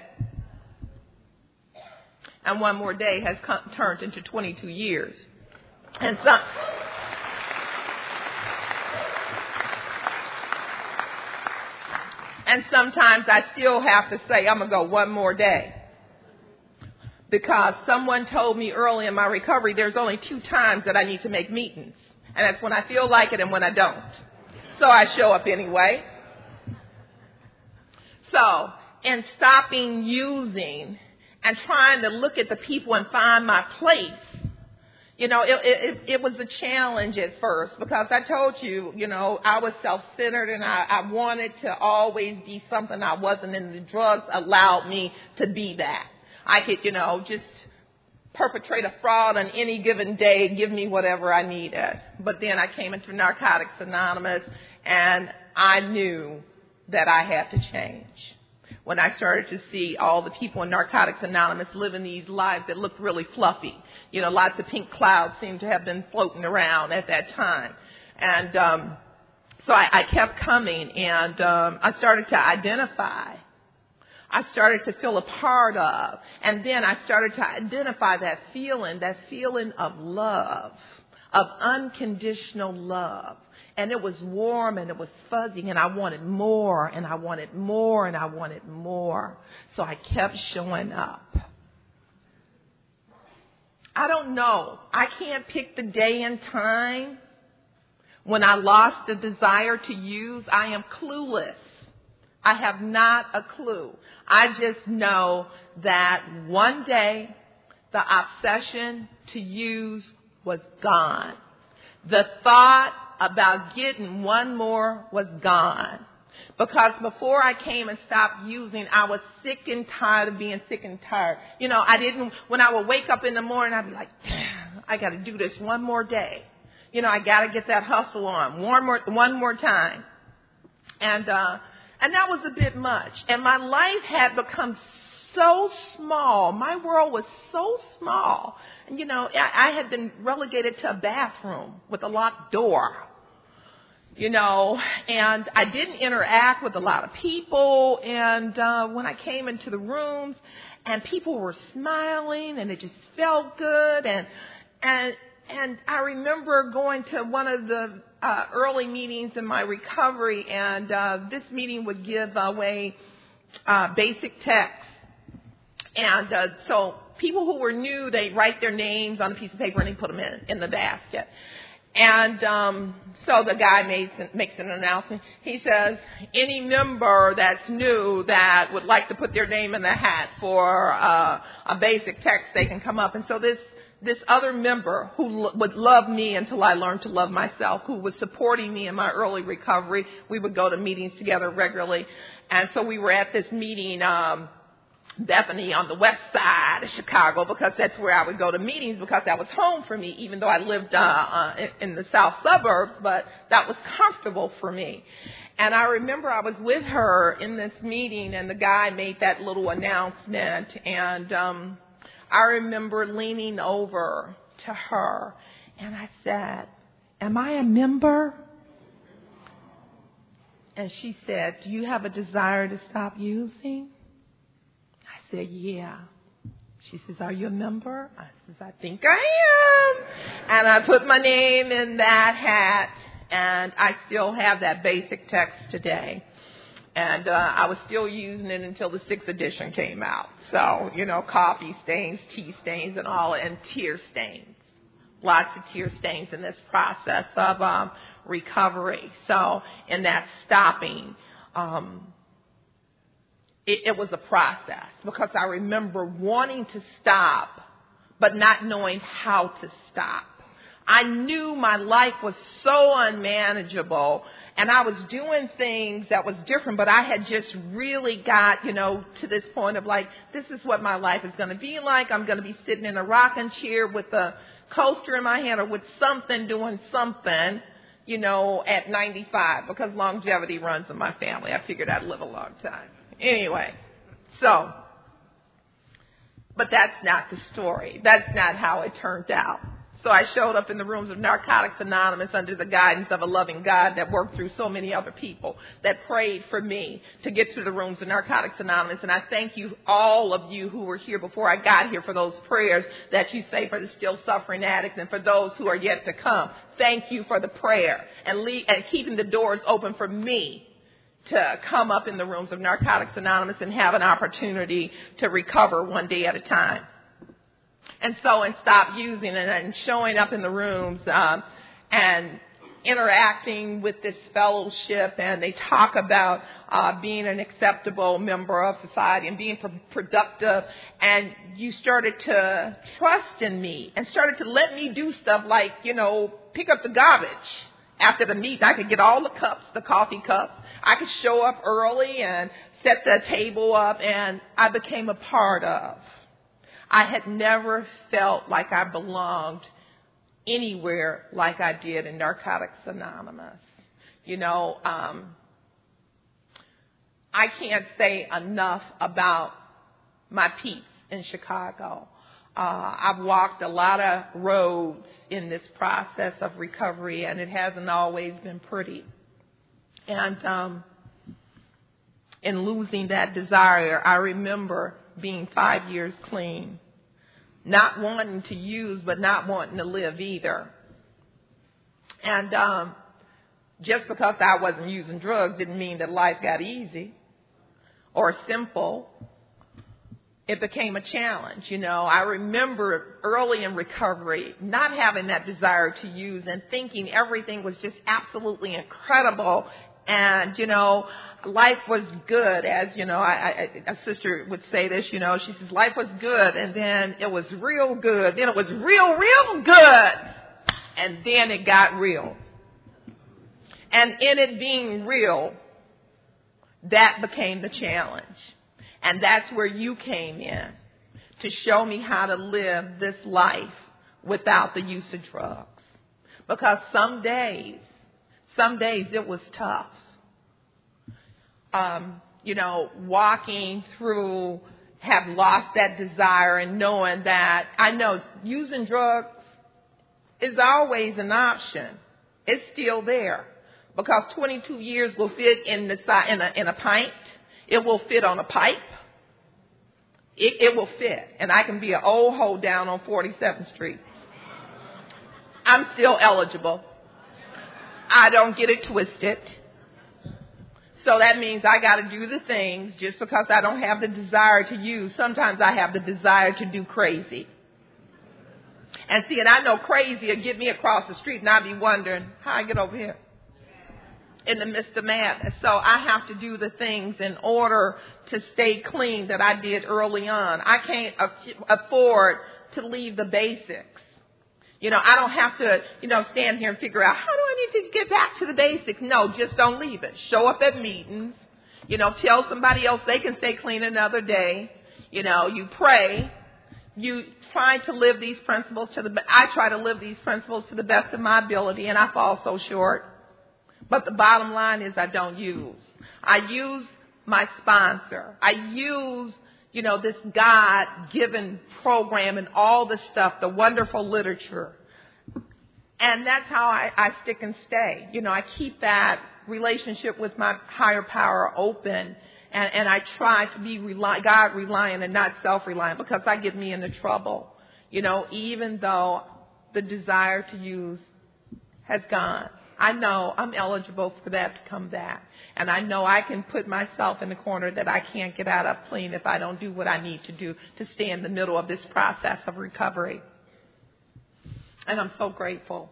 Speaker 4: And one more day has come, turned into twenty-two years. And some... And sometimes I still have to say, I'm going to go one more day. Because someone told me early in my recovery, there's only two times that I need to make meetings. And that's when I feel like it and when I don't. So I show up anyway. So, in stopping using and trying to look at the people and find my place, you know, it, it, it was a challenge at first, because I told you, you know, I was self-centered and I, I wanted to always be something I wasn't, and the drugs allowed me to be that. I could, you know, just perpetrate a fraud on any given day, give me whatever I needed. But then I came into Narcotics Anonymous, and I knew that I had to change. When I started to see all the people in Narcotics Anonymous living these lives that looked really fluffy. You know, lots of pink clouds seemed to have been floating around at that time. And um, so I, I kept coming, and um, I started to identify. I started to feel a part of. And then I started to identify that feeling, that feeling of love, of unconditional love. And it was warm and it was fuzzy, and I wanted more and I wanted more and I wanted more. So I kept showing up. I don't know. I can't pick the day and time when I lost the desire to use. I am clueless. I have not a clue. I just know that one day the obsession to use was gone. The thought about getting one more was gone. Because before I came and stopped using, I was sick and tired of being sick and tired. You know, I didn't, when I would wake up in the morning, I'd be like, damn, I got to do this one more day. You know, I got to get that hustle on one more, one more time. And, uh, and that was a bit much. And my life had become so small. My world was so small. And, you know, I, I had been relegated to a bathroom with a locked door. You know, and I didn't interact with a lot of people. And uh, when I came into the rooms, and people were smiling, and it just felt good. And and and I remember going to one of the uh, early meetings in my recovery, and uh, this meeting would give away uh, basic text. And uh, so people who were new, they write their names on a piece of paper and they put them in in the basket. And um, so the guy makes, makes an announcement. He says, any member that's new that would like to put their name in the hat for uh, a basic text, they can come up. And so this this other member who l- would love me until I learned to love myself, who was supporting me in my early recovery, we would go to meetings together regularly. And so we were at this meeting, um, Bethany, on the west side of Chicago, because that's where I would go to meetings, because that was home for me, even though I lived uh, uh, in the south suburbs, but that was comfortable for me. And I remember I was with her in this meeting, and the guy made that little announcement, and um, I remember leaning over to her, and I said, am I a member? And she said, do you have a desire to stop using? I said, yeah. She says, are you a member? I says, I think I am. And I put my name in that hat, and I still have that basic text today. And uh, I was still using it until the sixth edition came out. So, you know, coffee stains, tea stains, and all, and tear stains. Lots of tear stains in this process of um, recovery. So, in that stopping, um, It, it was a process, because I remember wanting to stop, but not knowing how to stop. I knew my life was so unmanageable, and I was doing things that was different, but I had just really got, you know, to this point of like, this is what my life is going to be like. I'm going to be sitting in a rocking chair with a coaster in my hand, or with something doing something you know, at ninety-five, because longevity runs in my family. I figured I'd live a long time. Anyway, so, but that's not the story. That's not how it turned out. So I showed up in the rooms of Narcotics Anonymous under the guidance of a loving God that worked through so many other people that prayed for me to get to the rooms of Narcotics Anonymous. And I thank you, all of you who were here before I got here, for those prayers that you say for the still suffering addicts and for those who are yet to come. Thank you for the prayer and, leave, and keeping the doors open for me to come up in the rooms of Narcotics Anonymous and have an opportunity to recover one day at a time. And so, and stop using it and showing up in the rooms um, and interacting with this fellowship. And they talk about uh, being an acceptable member of society and being pro- productive. And you started to trust in me and started to let me do stuff like, you know, pick up the garbage after the meeting. I could get all the cups, the coffee cups. I could show up early and set the table up, and I became a part of. I had never felt like I belonged anywhere like I did in Narcotics Anonymous. You know, um, I can't say enough about my peeps in Chicago. Uh, I've walked a lot of roads in this process of recovery, and it hasn't always been pretty. And um, in losing that desire, I remember being five years clean, not wanting to use but not wanting to live either. And um, just because I wasn't using drugs didn't mean that life got easy or simple. It became a challenge. You know, I remember early in recovery not having that desire to use and thinking everything was just absolutely incredible. And, you know, life was good, as, you know, I, I, a sister would say this, you know, she says life was good, and then it was real good, then it was real, real good, and then it got real. And in it being real, that became the challenge. And that's where you came in, to show me how to live this life without the use of drugs. Because some days, some days it was tough. Um, you know, walking through, have lost that desire and knowing that, I know using drugs is always an option. It's still there. Because twenty-two years will fit in, the, in, a, in a pint. It will fit on a pipe. It, it will fit. And I can be an old hoe down on forty-seventh Street. I'm still eligible. I don't get it twisted. So that means I got to do the things just because I don't have the desire to use. Sometimes I have the desire to do crazy. And see, and I know crazy will get me across the street and I'll be wondering how I get over here in the midst of madness. So I have to do the things in order to stay clean that I did early on. I can't afford to leave the basics. You know, I don't have to, you know, stand here and figure out, how do I need to get back to the basics? No, just don't leave it. Show up at meetings. You know, tell somebody else they can stay clean another day. You know, you pray. You try to live these principles to the, I try to live these principles to the best of my ability, and I fall so short. But the bottom line is I don't use. I use my sponsor. I use, you know, this God-given program and all the stuff, the wonderful literature. And that's how I, I stick and stay. You know, I keep that relationship with my higher power open, and, and I try to be rely, God-reliant and not self-reliant, because that gets me into trouble. You know, even though the desire to use has gone. I know I'm eligible for that to come back. And I know I can put myself in the corner that I can't get out of clean if I don't do what I need to do to stay in the middle of this process of recovery. And I'm so grateful.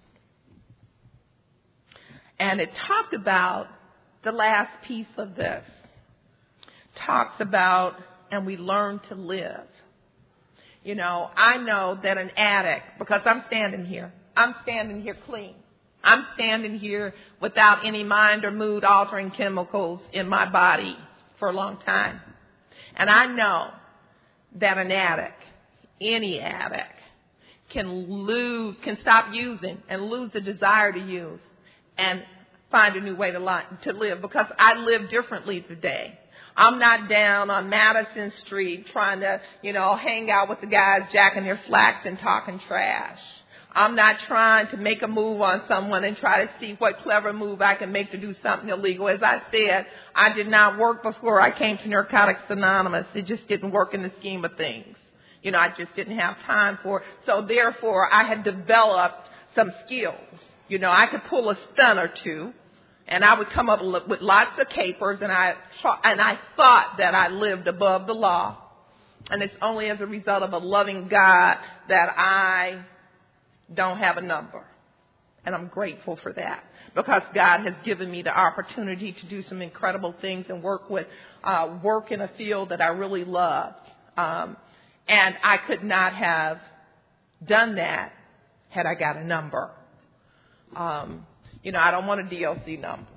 Speaker 4: And it talked about the last piece of this. Talks about, and we learn to live. You know, I know that an addict, because I'm standing here, I'm standing here clean. I'm standing here without any mind or mood altering chemicals in my body for a long time. And I know that an addict, any addict, can lose, can stop using and lose the desire to use. and find a new way to, li- to live, because I live differently today. I'm not down on Madison Street trying to, you know, hang out with the guys jacking their slacks and talking trash. I'm not trying to make a move on someone and try to see what clever move I can make to do something illegal. As I said, I did not work before I came to Narcotics Anonymous. It just didn't work in the scheme of things. You know, I just didn't have time for it. So therefore, I had developed some skills. You know, I could pull a stunt or two, and I would come up with lots of capers, and I and I thought that I lived above the law. And it's only as a result of a loving God that I don't have a number. And I'm grateful for that, because God has given me the opportunity to do some incredible things and work with, uh, work in a field that I really love. Um, and I could not have done that had I got a number. Um, you know, I don't want a D L C number.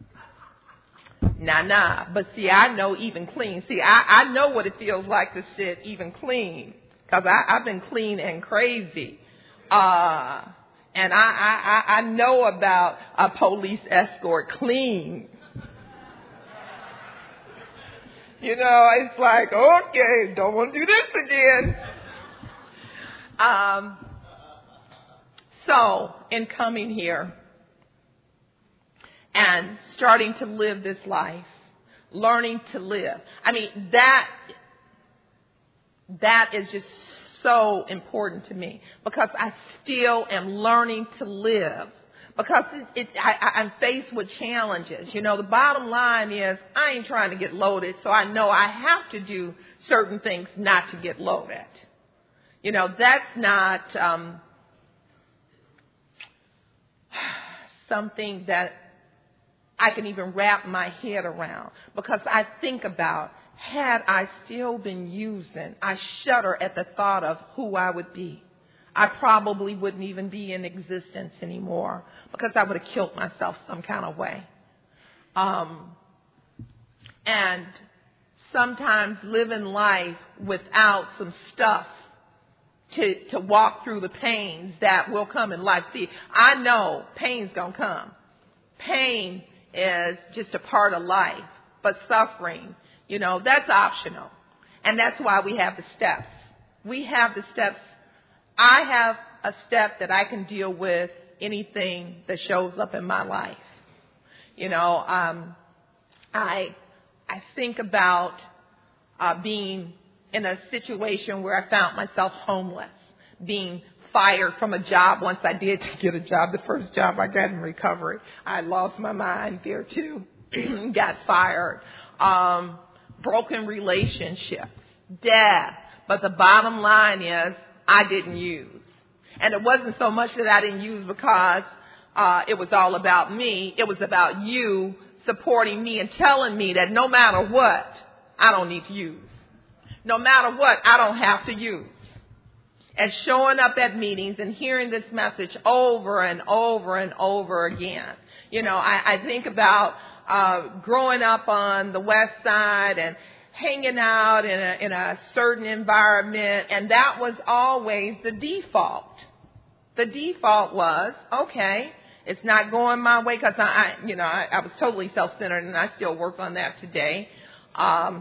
Speaker 4: Nah, nah. But see, I know even clean. See, I, I know what it feels like to sit even clean, because I've been clean and crazy. Uh, and I, I, I know about a police escort clean. You know, it's like, okay, don't want to do this again. Um, so, in coming here and starting to live this life, learning to live, I mean, that that is just so important to me, because I still am learning to live, because it, it, I, I'm faced with challenges. You know, the bottom line is I ain't trying to get loaded, so I know I have to do certain things not to get loaded. You know, that's not um, something that I can even wrap my head around, because I think about, had I still been using, I shudder at the thought of who I would be. I probably wouldn't even be in existence anymore, because I would have killed myself some kind of way. Um, and sometimes living life without some stuff to, to walk through the pains that will come in life. See, I know pain's going to come. Pain is just a part of life, but suffering, you know, that's optional. And that's why we have the steps. We have the steps. I have a step that I can deal with anything that shows up in my life. You know, um, I I think about uh, being in a situation where I found myself homeless, being fired from a job once I did get a job, the first job I got in recovery. I lost my mind there too, got fired. Um, broken relationships, death. But the bottom line is I didn't use. And it wasn't so much that I didn't use because uh, it was all about me. It was about you supporting me and telling me that no matter what, I don't need to use. No matter what, I don't have to use. And showing up at meetings and hearing this message over and over and over again. You know, I, I think about Uh, growing up on the west side and hanging out in a, in a certain environment, and that was always the default. The default was, okay, it's not going my way, because I, I, you know, I, I was totally self-centered, and I still work on that today. Um,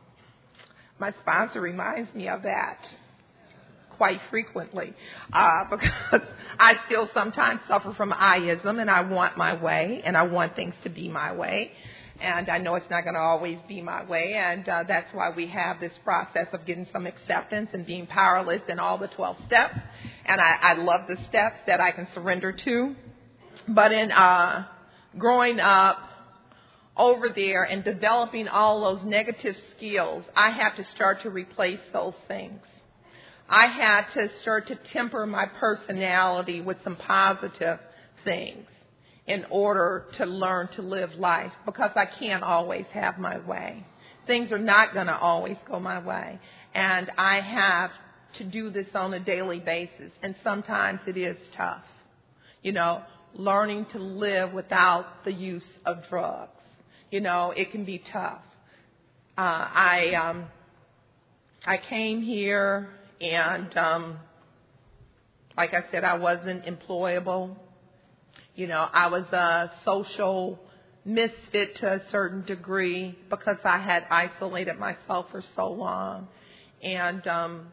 Speaker 4: my sponsor reminds me of that quite frequently, uh, because I still sometimes suffer from I-ism, and I want my way, and I want things to be my way, and I know it's not going to always be my way, and uh, that's why we have this process of getting some acceptance and being powerless in all the twelve steps, and I, I love the steps that I can surrender to. But in uh, growing up over there and developing all those negative skills, I had to start to replace those things. I had to start to temper my personality with some positive things in order to learn to live life, because I can't always have my way. Things are not going to always go my way. And I have to do this on a daily basis. And sometimes it is tough. You know, learning to live without the use of drugs. You know, it can be tough. Uh, I, um, I came here. And um, like I said, I wasn't employable. You know, I was a social misfit to a certain degree because I had isolated myself for so long. And um,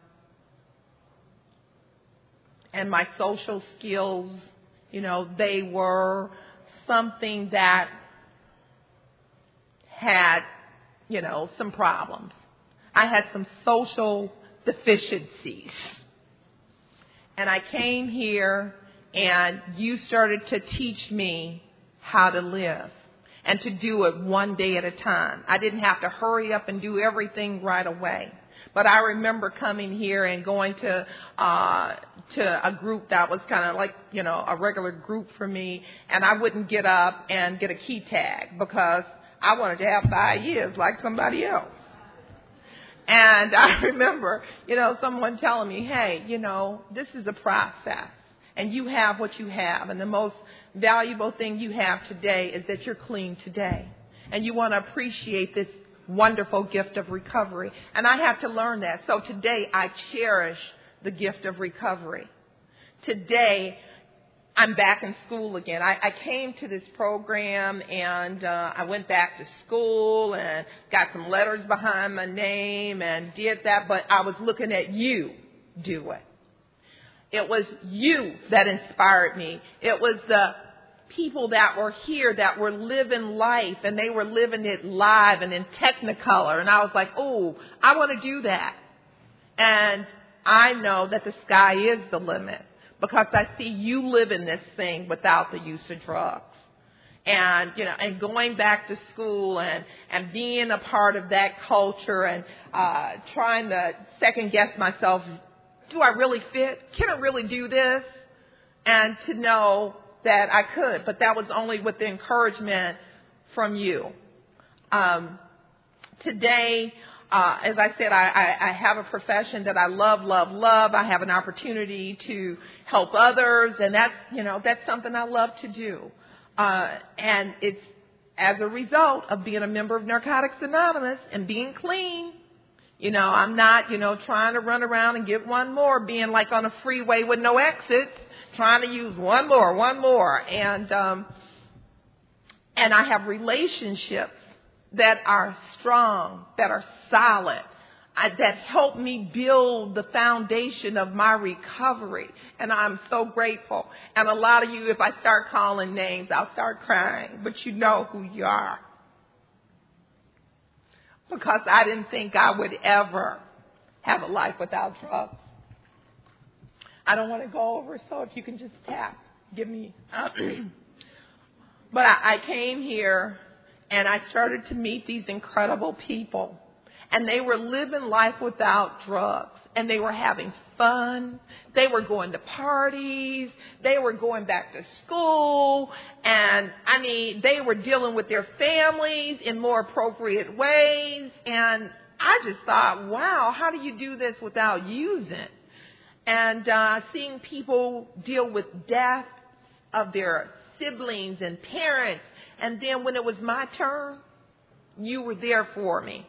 Speaker 4: and my social skills, you know, they were something that had, you know, some problems. I had some social deficiencies. And I came here and you started to teach me how to live and to do it one day at a time. I didn't have to hurry up and do everything right away. But I remember coming here and going to uh, to a group that was kind of like, you know, a regular group for me, and I wouldn't get up and get a key tag because I wanted to have five years like somebody else. And I remember, you know, someone telling me, hey, you know, this is a process, and you have what you have, and the most valuable thing you have today is that you're clean today, and you want to appreciate this wonderful gift of recovery. And I had to learn that. So today I cherish the gift of recovery. Today I'm back in school again. I, I came to this program and uh, I went back to school and got some letters behind my name and did that, but I was looking at you do it. It was you that inspired me. It was the people that were here that were living life, and they were living it live and in Technicolor. And I was like, oh, I want to do that. And I know that the sky is the limit because I see you living this thing without the use of drugs. And, you know, and going back to school and, and being a part of that culture and uh, trying to second guess myself, do I really fit? Can I really do this? And to know that I could, but that was only with the encouragement from you. Um, today, uh, as I said, I, I, I have a profession that I love, love, love. I have an opportunity to help others, and that's, you know, that's something I love to do. Uh, and it's as a result of being a member of Narcotics Anonymous and being clean. You know, I'm not, you know, trying to run around and get one more, being like on a freeway with no exits, trying to use one more, one more. And um, and I have relationships that are strong, that are solid, uh, that help me build the foundation of my recovery. And I'm so grateful. And a lot of you, if I start calling names, I'll start crying. But you know who you are. Because I didn't think I would ever have a life without drugs. I don't want to go over, so if you can just tap, give me. Uh, but I, I came here and I started to meet these incredible people. And they were living life without drugs. And they were having fun. They were going to parties. They were going back to school. And, I mean, they were dealing with their families in more appropriate ways. And I just thought, wow, how do you do this without using? And uh, seeing people deal with death of their siblings and parents. And then when it was my turn, you were there for me.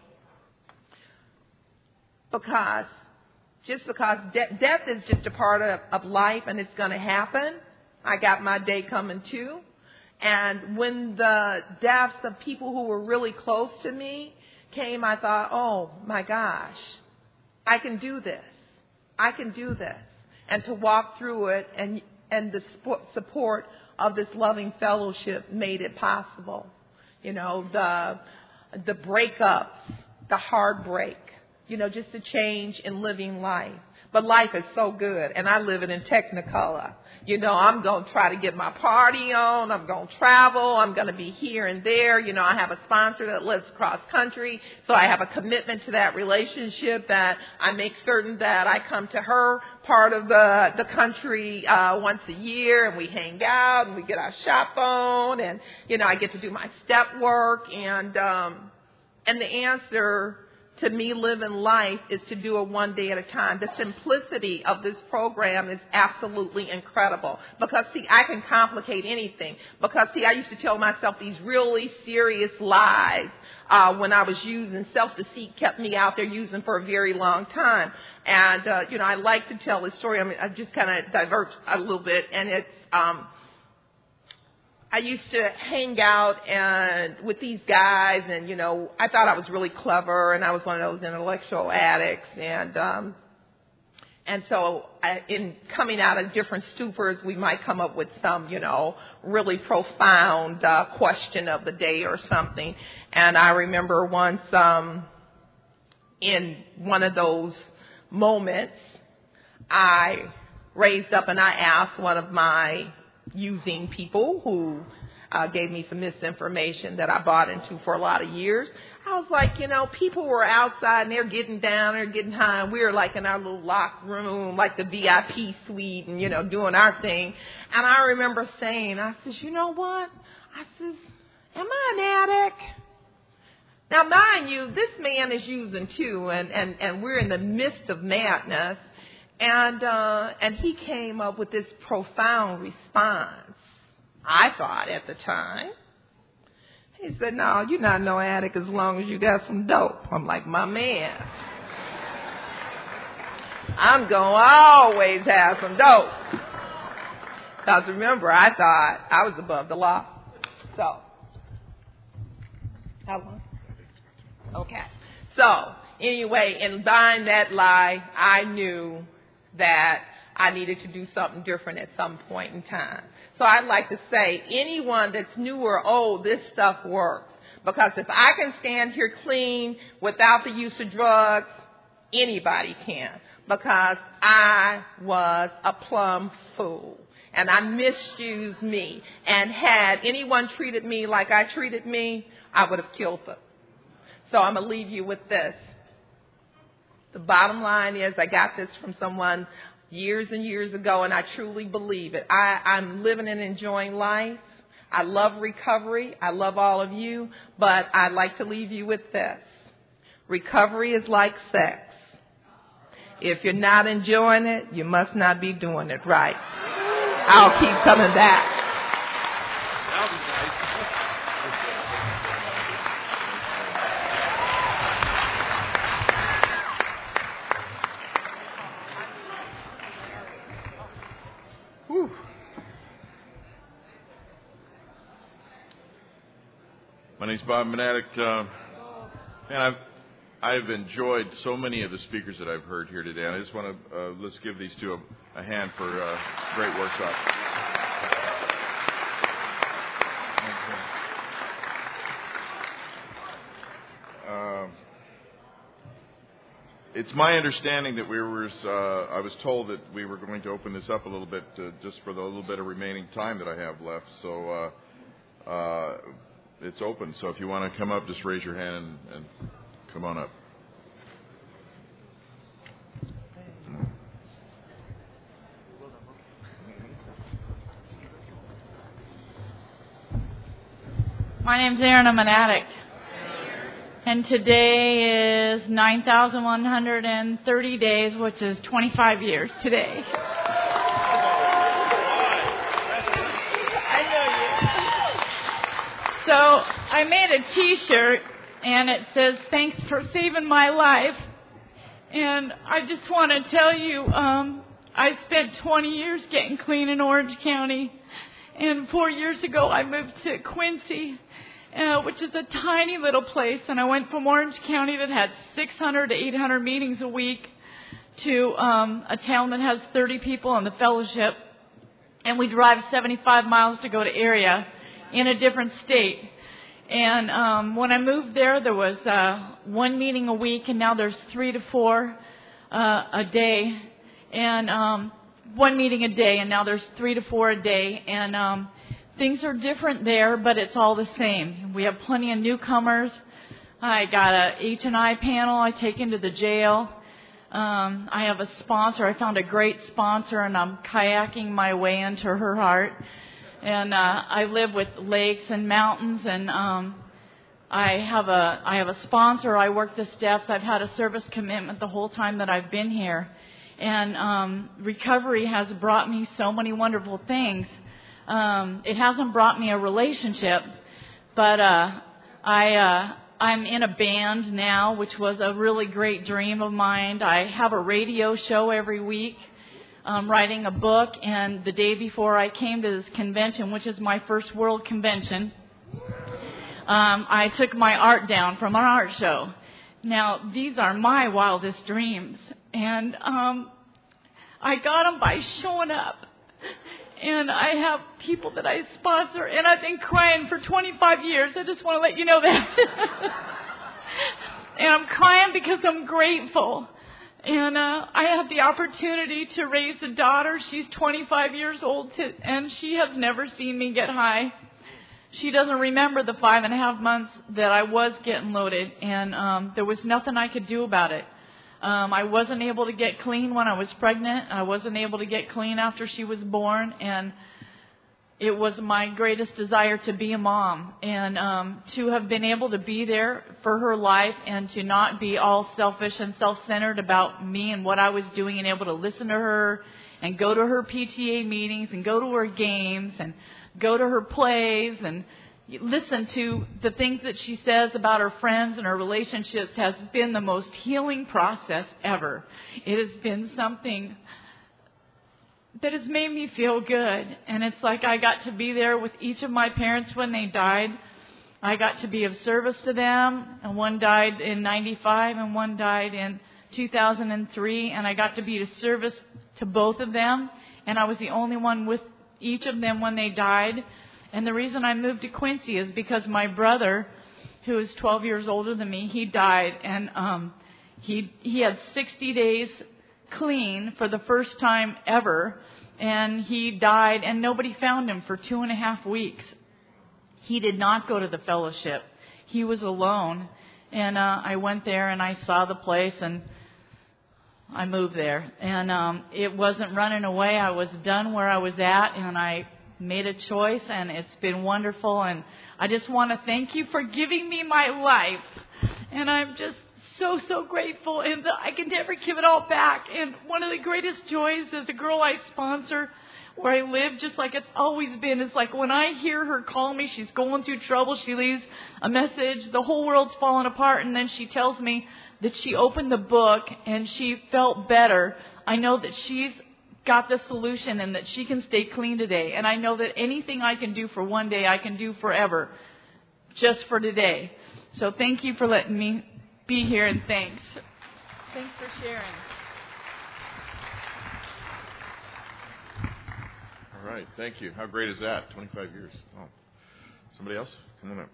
Speaker 4: Because, just because de- death is just a part of, of life and it's going to happen. I got my day coming too. And when the deaths of people who were really close to me came, I thought, oh my gosh, I can do this. I can do this. And to walk through it and and the support of this loving fellowship made it possible. You know, the the breakups, the heartbreak, you know, just a change in living life. But life is so good, and I live it in Technicolor. You know, I'm going to try to get my party on. I'm going to travel. I'm going to be here and there. You know, I have a sponsor that lives across country, so I have a commitment to that relationship that I make certain that I come to her part of the, the country uh, once a year, and we hang out, and we get our shop on, and, you know, I get to do my step work. And, um, and the answer to me living life is to do it one day at a time. The simplicity of this program is absolutely incredible. Because, see, I can complicate anything. Because, see, I used to tell myself these really serious lies uh, when I was using. Self-deceit kept me out there using for a very long time. And, uh, you know, I like to tell this story. I mean, I just kind of divert a little bit. And it's, um, I used to hang out and with these guys, and you know, I thought I was really clever, and I was one of those intellectual addicts, and um, and so I, in coming out of different stupors, we might come up with some, you know, really profound uh, question of the day or something. And I remember once um, in one of those moments, I raised up and I asked one of my using people who uh, gave me some misinformation that I bought into for a lot of years. I was like, you know, people were outside and they're getting down, they're getting high, and we were like in our little locked room, like the V I P suite, and, you know, doing our thing. And I remember saying, I says, you know what? I says, am I an addict? Now, mind you, this man is using too, and, and, and we're in the midst of madness. And uh, and he came up with this profound response, I thought at the time. He said, no, you're not no addict as long as you got some dope. I'm like, my man, I'm going to always have some dope. Because remember, I thought I was above the law. So, how long? Okay. So, anyway, in buying that lie, I knew that I needed to do something different at some point in time. So I'd like to say, anyone that's new or old, this stuff works. Because if I can stand here clean without the use of drugs, anybody can. Because I was a plumb fool. And I misused me. And had anyone treated me like I treated me, I would have killed them. So I'm going to leave you with this. The bottom line is, I got this from someone years and years ago, and I truly believe it. I, I'm living and enjoying life. I love recovery. I love all of you, but I'd like to leave you with this. Recovery is like sex. If you're not enjoying it, you must not be doing it right. I'll keep coming back.
Speaker 1: That'll be nice. Whew.
Speaker 3: My name's Bob Manatic. Uh, and I've I've enjoyed so many of the speakers that I've heard here today. And I just want to uh, let's give these two a, a hand for uh, great workshop. Uh, it's my understanding that we were. Uh, I was told that we were going to open this up a little bit, uh, just for the little bit of remaining time that I have left. So uh, uh, it's open. So if you want to come up, just raise your hand and, and come on up.
Speaker 5: My name's Erin. I'm an addict. And today is nine thousand one hundred thirty days, which is twenty-five years today. So I made a T-shirt, and it says, "Thanks for saving my life." And I just want to tell you, um, I spent twenty years getting clean in Orange County. And four years ago, I moved to Quincy, uh, which is a tiny little place. And I went from Orange County that had six hundred to eight hundred meetings a week to um, a town that has thirty people in the fellowship. And we drive seventy-five miles to go to area in a different state. And um, when I moved there, there was uh, one meeting a week, and now there's three to four uh, a day. And um, one meeting a day, and now there's three to four a day. And um, things are different there, but it's all the same. We have plenty of newcomers. I got a H and I panel I take into the jail. Um, I have a sponsor. I found a great sponsor, and I'm kayaking my way into her heart. And uh, I live with lakes and mountains, and um, I have a I have a sponsor. I work the steps. I've had a service commitment the whole time that I've been here. And um, recovery has brought me so many wonderful things. Um, it hasn't brought me a relationship, but uh, I, uh, I'm in a band now, which was a really great dream of mine. I have a radio show every week. um, writing a book, and the day before I came to this convention, which is my first world convention, um, I took my art down from an art show. Now, these are my wildest dreams, and um, I got them by showing up. And I have people that I sponsor, and I've been crying for twenty-five years. I just want to let you know that. And I'm crying because I'm grateful. And uh, I have the opportunity to raise a daughter. She's twenty-five years old, to, and she has never seen me get high. She doesn't remember the five and a half months that I was getting loaded, and um, there was nothing I could do about it. Um, I wasn't able to get clean when I was pregnant. I wasn't able to get clean after she was born, and it was my greatest desire to be a mom and um, to have been able to be there for her life and to not be all selfish and self-centered about me and what I was doing, and able to listen to her and go to her P T A meetings and go to her games and go to her plays and listen to the things that she says about her friends and her relationships has been the most healing process ever. It has been something that has made me feel good. And it's like I got to be there with each of my parents when they died. I got to be of service to them. And one died in ninety-five and one died in two thousand three. And I got to be of service to both of them. And I was the only one with each of them when they died. And the reason I moved to Quincy is because my brother, who is twelve years older than me, he died. And um, he he had sixty days clean for the first time ever. And he died, and nobody found him for two and a half weeks. He did not go to the fellowship. He was alone. And uh, I went there, and I saw the place, and I moved there. And um, it wasn't running away. I was done where I was at, and I made a choice, and it's been wonderful. And I just want to thank you for giving me my life. And I'm just so, so grateful, and I can never give it all back. And one of the greatest joys as a girl I sponsor where I live, just like it's always been, is like when I hear her call me, she's going through trouble, she leaves a message, the whole world's falling apart, and then she tells me that she opened the book and she felt better. I know that she's got the solution and that she can stay clean today. And I know that anything I can do for one day, I can do forever, just for today. So thank you for letting me be here, and thanks. Thanks for sharing.
Speaker 3: All right, thank you. How great is that? twenty-five years. Oh. Somebody else? Come on up.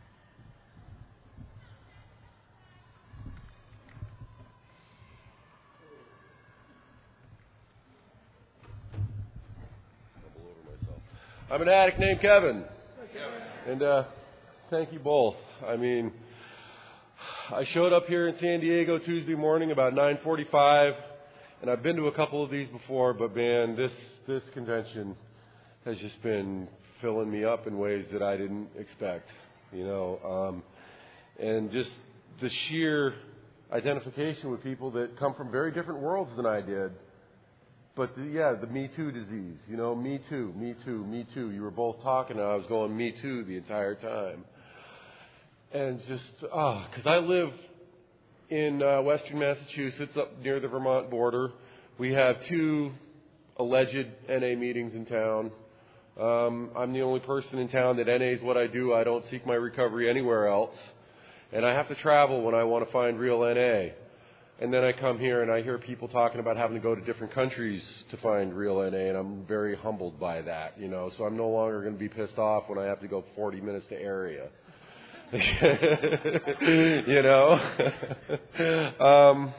Speaker 6: I'm an addict named Kevin. Hi, Kevin. And uh, thank you both. I mean, I showed up here in San Diego Tuesday morning about nine forty-five, and I've been to a couple of these before, but man, this this convention has just been filling me up in ways that I didn't expect, you know, um, and just the sheer identification with people that come from very different worlds than I did. But, the, yeah, the Me Too disease, you know, Me Too, Me Too, Me Too. You were both talking, and I was going Me Too the entire time. And just, ah, because I live in uh, western Massachusetts, up near the Vermont border. We have two alleged N A meetings in town. Um, I'm the only person in town that N A is what I do. I don't seek my recovery anywhere else. And I have to travel when I want to find real N A. And then I come here and I hear people talking about having to go to different countries to find real N A, and I'm very humbled by that, you know. So I'm no longer going to be pissed off when I have to go forty minutes to area. You know? um,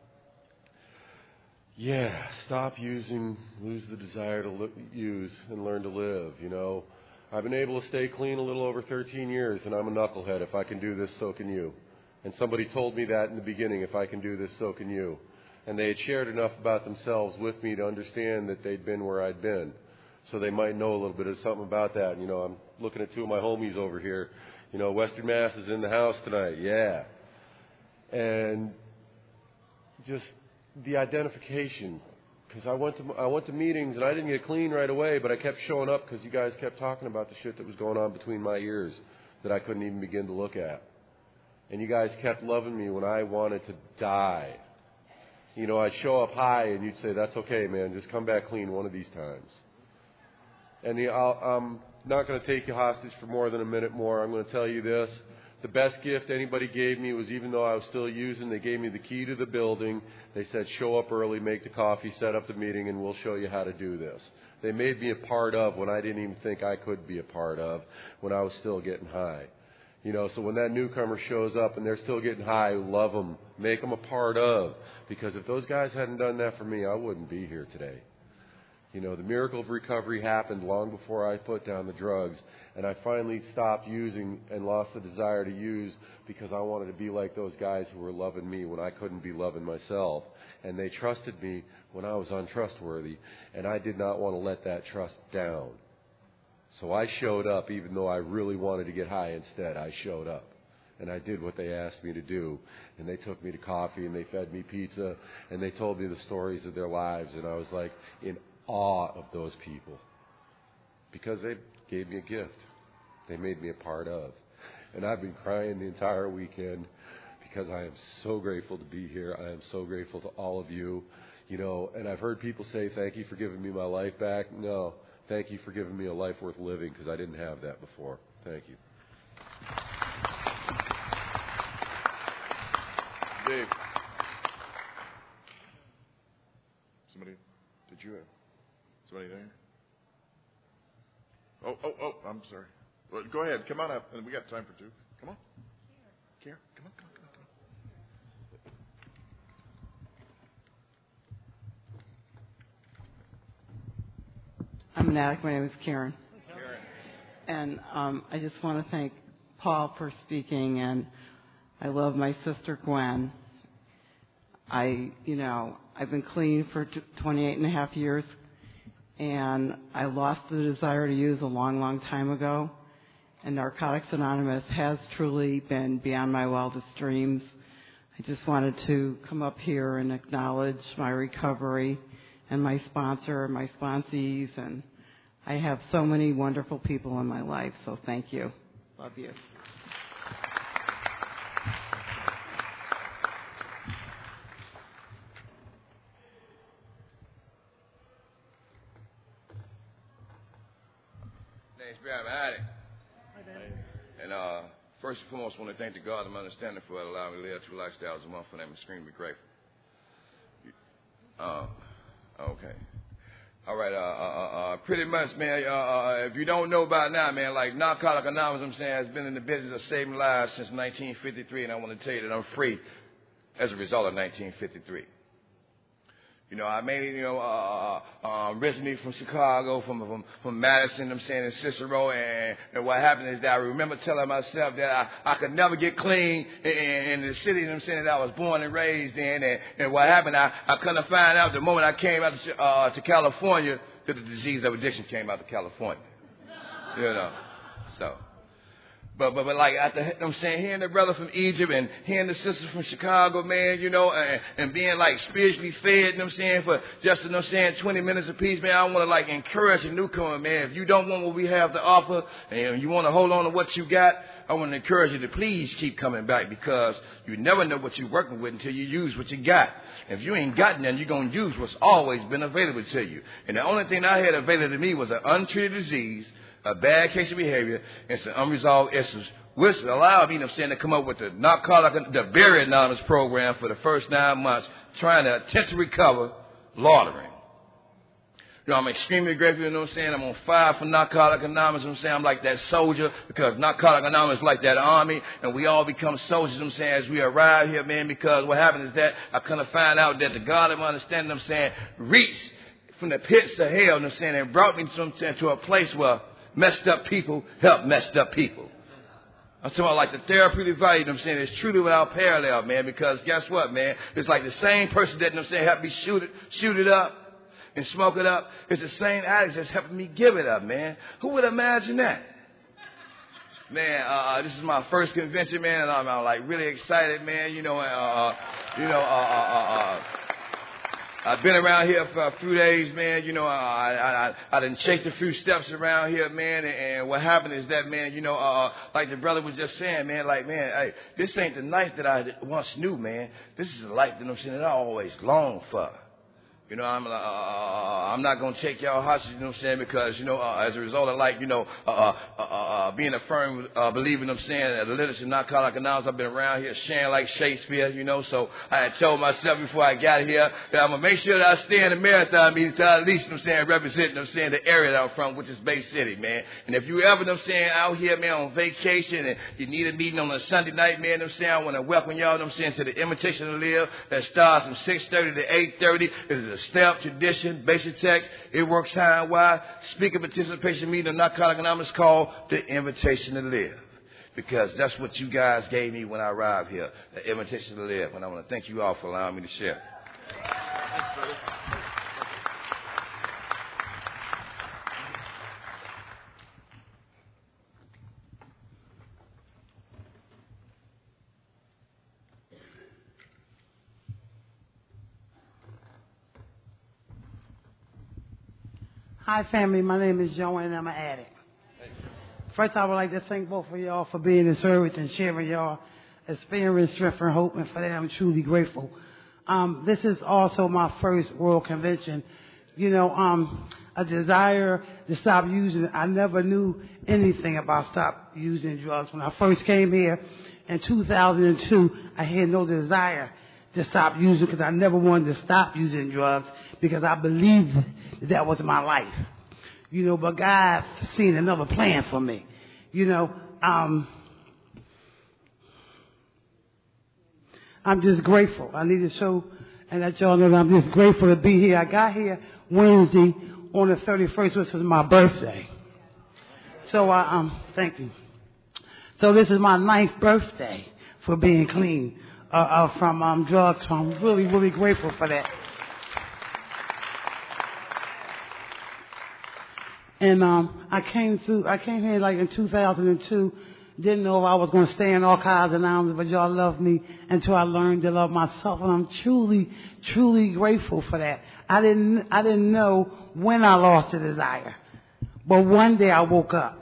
Speaker 6: yeah, stop using, lose the desire to li- use and learn to live, you know. I've been able to stay clean a little over thirteen years, and I'm a knucklehead. If I can do this, so can you. And somebody told me that in the beginning, if I can do this, so can you. And they had shared enough about themselves with me to understand that they'd been where I'd been. So they might know a little bit of something about that. You know, I'm looking at two of my homies over here. You know, Western Mass is in the house tonight. Yeah. And just the identification. Because I went to I went to meetings and I didn't get clean right away, but I kept showing up because you guys kept talking about the shit that was going on between my ears that I couldn't even begin to look at. And you guys kept loving me when I wanted to die. you know, I'd show up high, and you'd say, that's okay, man, just come back clean one of these times. And the, I'll, I'm not going to take you hostage for more than a minute more. I'm going to tell you this. The best gift anybody gave me was, even though I was still using, they gave me the key to the building. They said, show up early, make the coffee, set up the meeting, and we'll show you how to do this. They made me a part of when I didn't even think I could be a part of, when I was still getting high. You know, so when that newcomer shows up and they're still getting high, love them, make them a part of. Because if those guys hadn't done that for me, I wouldn't be here today. You know, the miracle of recovery happened long before I put down the drugs. And I finally stopped using and lost the desire to use because I wanted to be like those guys who were loving me when I couldn't be loving myself. And they trusted me when I was untrustworthy. And I did not want to let that trust down. So I showed up even though I really wanted to get high instead. I showed up. And I did what they asked me to do. And they took me to coffee and they fed me pizza. And they told me the stories of their lives. And I was like in awe of those people. Because they gave me a gift. They made me a part of. And I've been crying the entire weekend because I am so grateful to be here. I am so grateful to all of you. You know, and I've heard people say, thank you for giving me my life back. No, thank you for giving me a life worth living because I didn't have that before. Thank you.
Speaker 3: Dave. Somebody, did you have somebody there? Oh, oh, oh, I'm sorry. Well, go ahead. Come on up. And we got time for two. Come on. Karen, come on, come on, come on, come on.
Speaker 7: I'm an addict. My name is Karen.
Speaker 3: Karen.
Speaker 7: And um, I just want to thank Paul for speaking, and I love my sister Gwen. I, you know, I've been clean for twenty-eight and a half years, and I lost the desire to use a long, long time ago. And Narcotics Anonymous has truly been beyond my wildest dreams. I just wanted to come up here and acknowledge my recovery and my sponsor and my sponsees. And I have so many wonderful people in my life, so thank you. Love you.
Speaker 8: Name's Barry, I'm an addict. And uh, first and foremost, I want to thank the God of my understanding for allowing me to live two lifestyles a month, and I'm extremely grateful. Uh, okay. All right. Uh, uh, uh, pretty much, man, uh, uh, if you don't know about now, man, like Narcotics Anonymous, I'm saying, has been in the business of saving lives since nineteen fifty-three, and I want to tell you that I'm free as a result of nineteen fifty-three. You know, I mainly, you know, uh, uh, originally from Chicago, from from, from Madison, I'm saying, and Cicero, and, and what happened is that I remember telling myself that I, I could never get clean in, in the city, I'm saying, that I was born and raised in, and, and what happened, I, I couldn't find out the moment I came out to, uh, to California that the disease of addiction came out to California. You know, so. But, but, but like, after, I'm saying, hearing the brother from Egypt and hearing the sisters from Chicago, man, you know, and, and being, like, spiritually fed, you know what I'm saying, for just, you know what I'm saying, twenty minutes apiece, man, I want to, like, encourage a newcomer, man. If you don't want what we have to offer and you want to hold on to what you got, I want to encourage you to please keep coming back because you never know what you're working with until you use what you got. If you ain't got none, you're going to use what's always been available to you. And the only thing I had available to me was an untreated disease, a bad case of behavior, and some unresolved issues, which allowed me, you know what I'm saying, to come up with the Narcotics, the Barry Anonymous program for the first nine months, trying to attempt to recover laundering. You know, I'm extremely grateful, you know what I'm saying, I'm on fire for Narcotics Anonymous, you know what I'm saying, I'm like that soldier, because Narcotics Anonymous is like that army, and we all become soldiers, you know what I'm saying, as we arrive here, man, because what happened is that I kind of find out that the God of my understanding, you know what I'm saying, reached from the pits of hell, you know what I'm saying, and brought me to, to a place where messed up people help messed up people. I'm talking about like the therapeutic value, you know what I'm saying, it's truly without parallel, man, because guess what, man? It's like the same person that, you know what I'm saying, helped me shoot it, shoot it up and smoke it up. It's the same addict that's helping me give it up, man. Who would imagine that? Man, uh, this is my first convention, man, and I'm, I'm like really excited, man. You know, uh, you know, uh, uh, uh, I've been around here for a few days, man. You know, I I I, I done chased a few steps around here, man. And, and what happened is that, man, you know, uh, like the brother was just saying, man, like, man, hey, this ain't the life that I once knew, man. This is the life that I'm saying that I always longed for. You know, I'm uh, I'm not going to take y'all hostage, you know what I'm saying, because, you know, uh, as a result of, like, you know, uh, uh, uh, uh, being a firm uh, believer, you know what I'm saying, that the literature narcotic analogy, I've been around here sharing like Shakespeare, you know, so I had told myself before I got here that I'm going to make sure that I stay in the marathon meeting to at least, you know what I'm saying, represent, you know what I'm saying, the area that I'm from, which is Bay City, man. And if you ever, you know what I'm saying, out here, man, on vacation and you need a meeting on a Sunday night, man, you know what I'm saying, I want to welcome y'all, you know what I'm saying, to the Invitation to Live that starts from six thirty to eight thirty. It is a step tradition. Basic text, it works time-wise. Speaker participation meeting of Narcotic Anonymous called the Invitation to Live. Because that's what you guys gave me when I arrived here, the Invitation to Live. And I want to thank you all for allowing me to share. Thanks, brother.
Speaker 9: Hi, family. My name is Joanne, and I'm an addict. First, I would like to thank both of y'all for being in service and sharing y'all experience, strength, and hope, and for that, I'm truly grateful. Um, this is also my first World Convention. You know, um, a desire to stop using. I never knew anything about stop using drugs. When I first came here in two thousand two, I had no desire to stop using because I never wanted to stop using drugs because I believed that, that was my life. You know, but God seen another plan for me. You know, um, I'm just grateful. I need to show and let y'all know that I'm just grateful to be here. I got here Wednesday on the thirty-first, which was my birthday. So, I, um, thank you. So this is my ninth birthday for being clean uh, uh, from um, drugs. So I'm really, really grateful for that. And um, I came through. I came here like in two thousand two. Didn't know if I was going to stay in Narcotics Anonymous, but y'all loved me until I learned to love myself, and I'm truly, truly grateful for that. I didn't, I didn't know when I lost the desire, but one day I woke up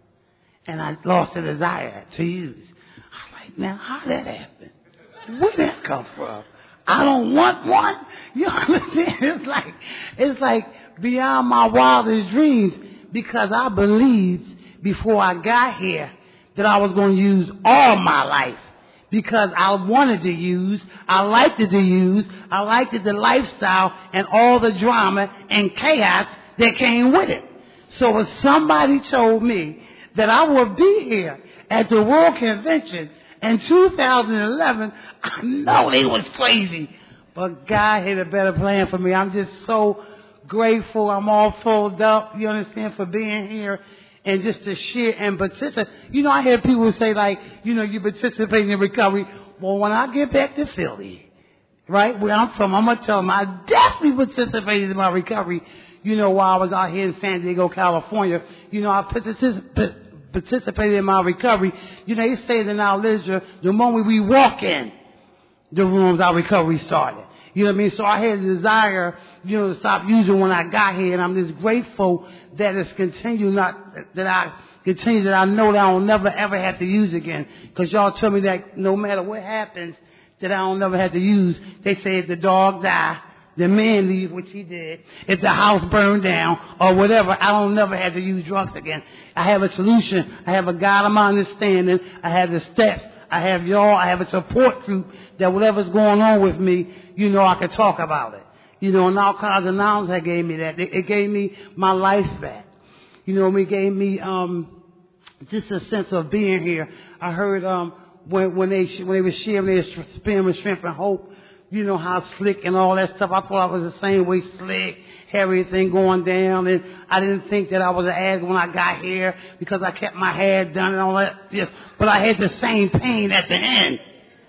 Speaker 9: and I lost the desire to use. I'm like, now how did that happen? Where did that come from? I don't want one. You understand? It's like, it's like beyond my wildest dreams, because I believed before I got here that I was going to use all my life, because I wanted to use, I liked it to use, I liked it, the lifestyle and all the drama and chaos that came with it. So if somebody told me that I would be here at the World Convention in two thousand eleven, I know they was crazy. But God had a better plan for me. I'm just so grateful. I'm all filled up, you understand, for being here. And just to share and participate. You know, I hear people say, like, you know, you participate in recovery. Well, when I get back to Philly, right, where I'm from, I'm going to tell them I definitely participated in my recovery, you know, while I was out here in San Diego, California. You know, I particip- participated in my recovery. You know, they say that in our literature, the moment we walk in the rooms, our recovery started. You know what I mean? So I had a desire, you know, to stop using when I got here, and I'm just grateful that it's continued, not that I continue, that I know that I will never ever have to use again. Because y'all tell me that no matter what happens, that I don't never have to use. They say if the dog die, the man leave, which he did. If the house burned down or whatever, I don't never have to use drugs again. I have a solution. I have a God of my understanding. I have the steps. I have y'all. I have a support group that whatever's going on with me, you know, I can talk about it. You know, and all kinds of knowledge that gave me that. It, it gave me my life back. You know, it gave me um, just a sense of being here. I heard um, when, when they when they were sharing their spirit, strength, and hope, you know, how slick and all that stuff. I thought I was the same way, slick, everything going down. And I didn't think that I was an addict when I got here because I kept my hair done and all that. Yes, but I had the same pain at the end.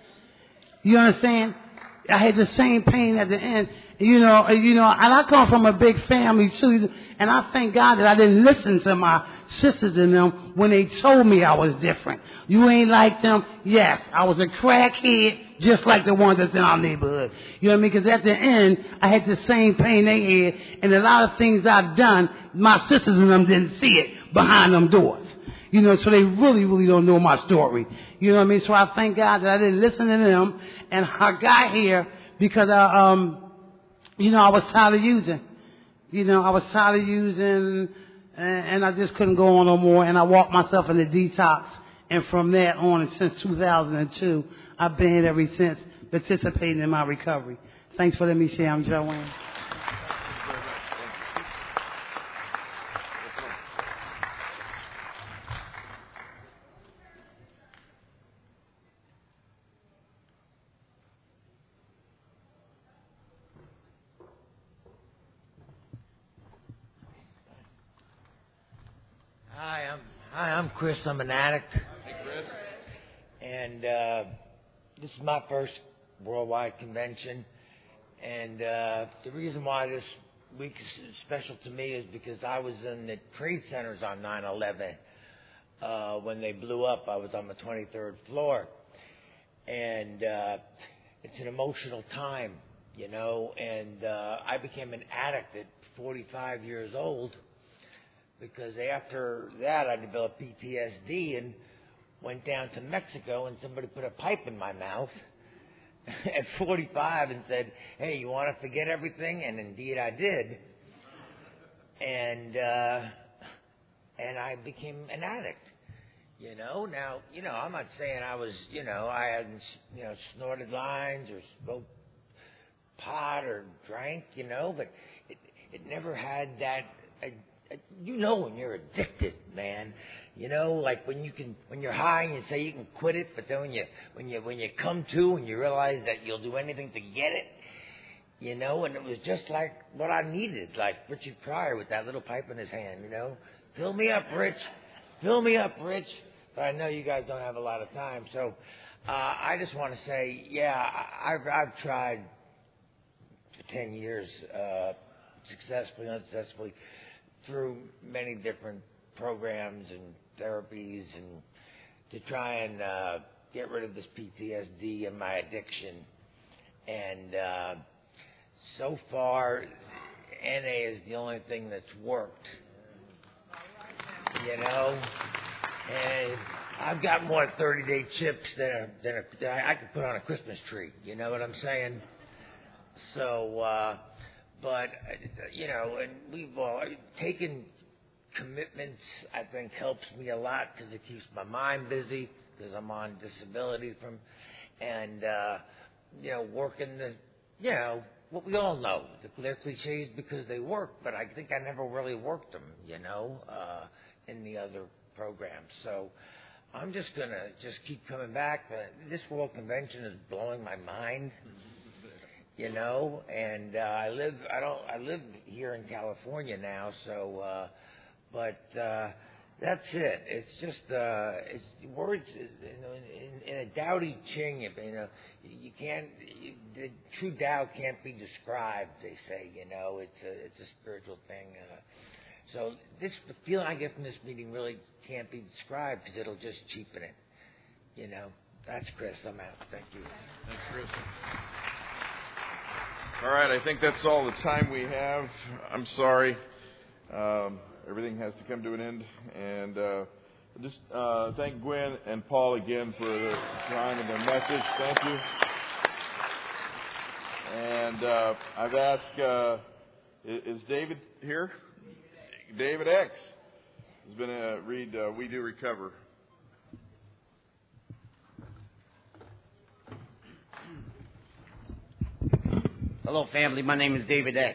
Speaker 9: You understand? I had the same pain at the end. You know, you know, and I come from a big family too, and I thank God that I didn't listen to my sisters and them when they told me I was different. You ain't like them. Yes, I was a crackhead. just like the ones that's in our neighborhood. You know what I mean? Because at the end, I had the same pain they had, and a lot of things I've done, my sisters and them didn't see it behind them doors. You know, so they really, really don't know my story. You know what I mean? So I thank God that I didn't listen to them, and I got here because I, um, you know, I was tired of using. You know, I was tired of using, and, and I just couldn't go on no more, and I walked myself into detox. And from that on, and since two thousand two, I've been here ever since, participating in my recovery. Thanks for letting me share. I'm Joanne.
Speaker 10: Hi, I'm hi, I'm Chris. I'm an addict. And uh, this is my first worldwide convention. And uh, the reason why this week is special to me is because I was in the trade centers on nine eleven. Uh, when they blew up, I was on the twenty-third floor. And uh, it's an emotional time, you know. And uh, I became an addict at forty-five years old because after that I developed P T S D and went down to Mexico, and somebody put a pipe in my mouth at forty-five and said, hey, you want to forget everything? And indeed I did. And uh, and I became an addict, you know. Now, you know, I'm not saying I was, you know, I hadn't, you know, snorted lines or smoked pot or drank, you know, but it, it never had that, uh, uh, you know when you're addicted, man. You know, like when you can, when you're high and you say you can quit it, but then when you, when you, when you come to and you realize that you'll do anything to get it, you know, and it was just like what I needed, like Richard Pryor with that little pipe in his hand, you know, fill me up, Rich, fill me up, Rich. But I know you guys don't have a lot of time, so uh, I just want to say, yeah, I, I've, I've tried for ten years, uh, successfully, unsuccessfully, through many different programs and therapies and to try and uh, get rid of this P T S D and my addiction. And uh, so far, N A is the only thing that's worked, you know. And I've got more thirty-day chips than, a, than, a, than I, I could put on a Christmas tree, you know what I'm saying? So, uh, but, you know, and we've all taken commitments, I think, helps me a lot because it keeps my mind busy because I'm on disability from, and, uh, you know, working the, you know, what we all know. They're cliches because they work, but I think I never really worked them, you know, uh, in the other programs. So I'm just going to just keep coming back. This World Convention is blowing my mind. You know, and uh, I live. I don't. I live here in California now, so. Uh, but uh, that's it. It's just. Uh, it's words. You know, in, in a Dowdy Ching, you know, you can't. You, the true Tao can't be described. They say, you know, it's a. It's a spiritual thing. Uh, so this the feeling I get from this meeting really can't be described because it'll just cheapen it. You know. That's Chris. I'm out. Thank you.
Speaker 3: Thanks, Chris. All right, I think that's all the time we have. I'm sorry. Um, everything has to come to an end. And uh, just uh, thank Gwen and Paul again for their time and their message. Thank you. And uh, I've asked, uh, is David here? David X is going to read uh, We Do Recover.
Speaker 11: Hello, family. My name is David X.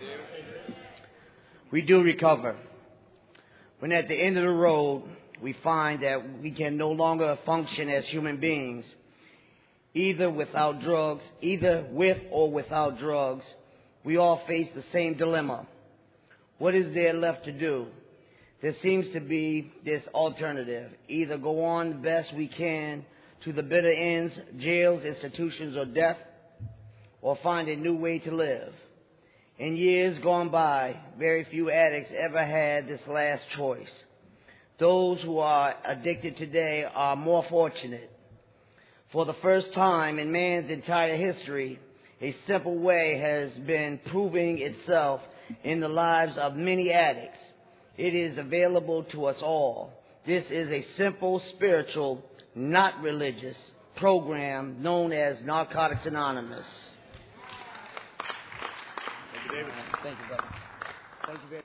Speaker 11: We do recover. When at the end of the road, we find that we can no longer function as human beings, either without drugs, either with or without drugs, we all face the same dilemma. What is there left to do? There seems to be this alternative. Either go on the best we can to the bitter ends, jails, institutions, or death, or find a new way to live. In years gone by, very few addicts ever had this last choice. Those who are addicted today are more fortunate. For the first time in man's entire history, a simple way has been proving itself in the lives of many addicts. It is available to us all. This is a simple, spiritual, not religious program known as Narcotics Anonymous. Thank you, David. Thank you, brother. Thank you very much.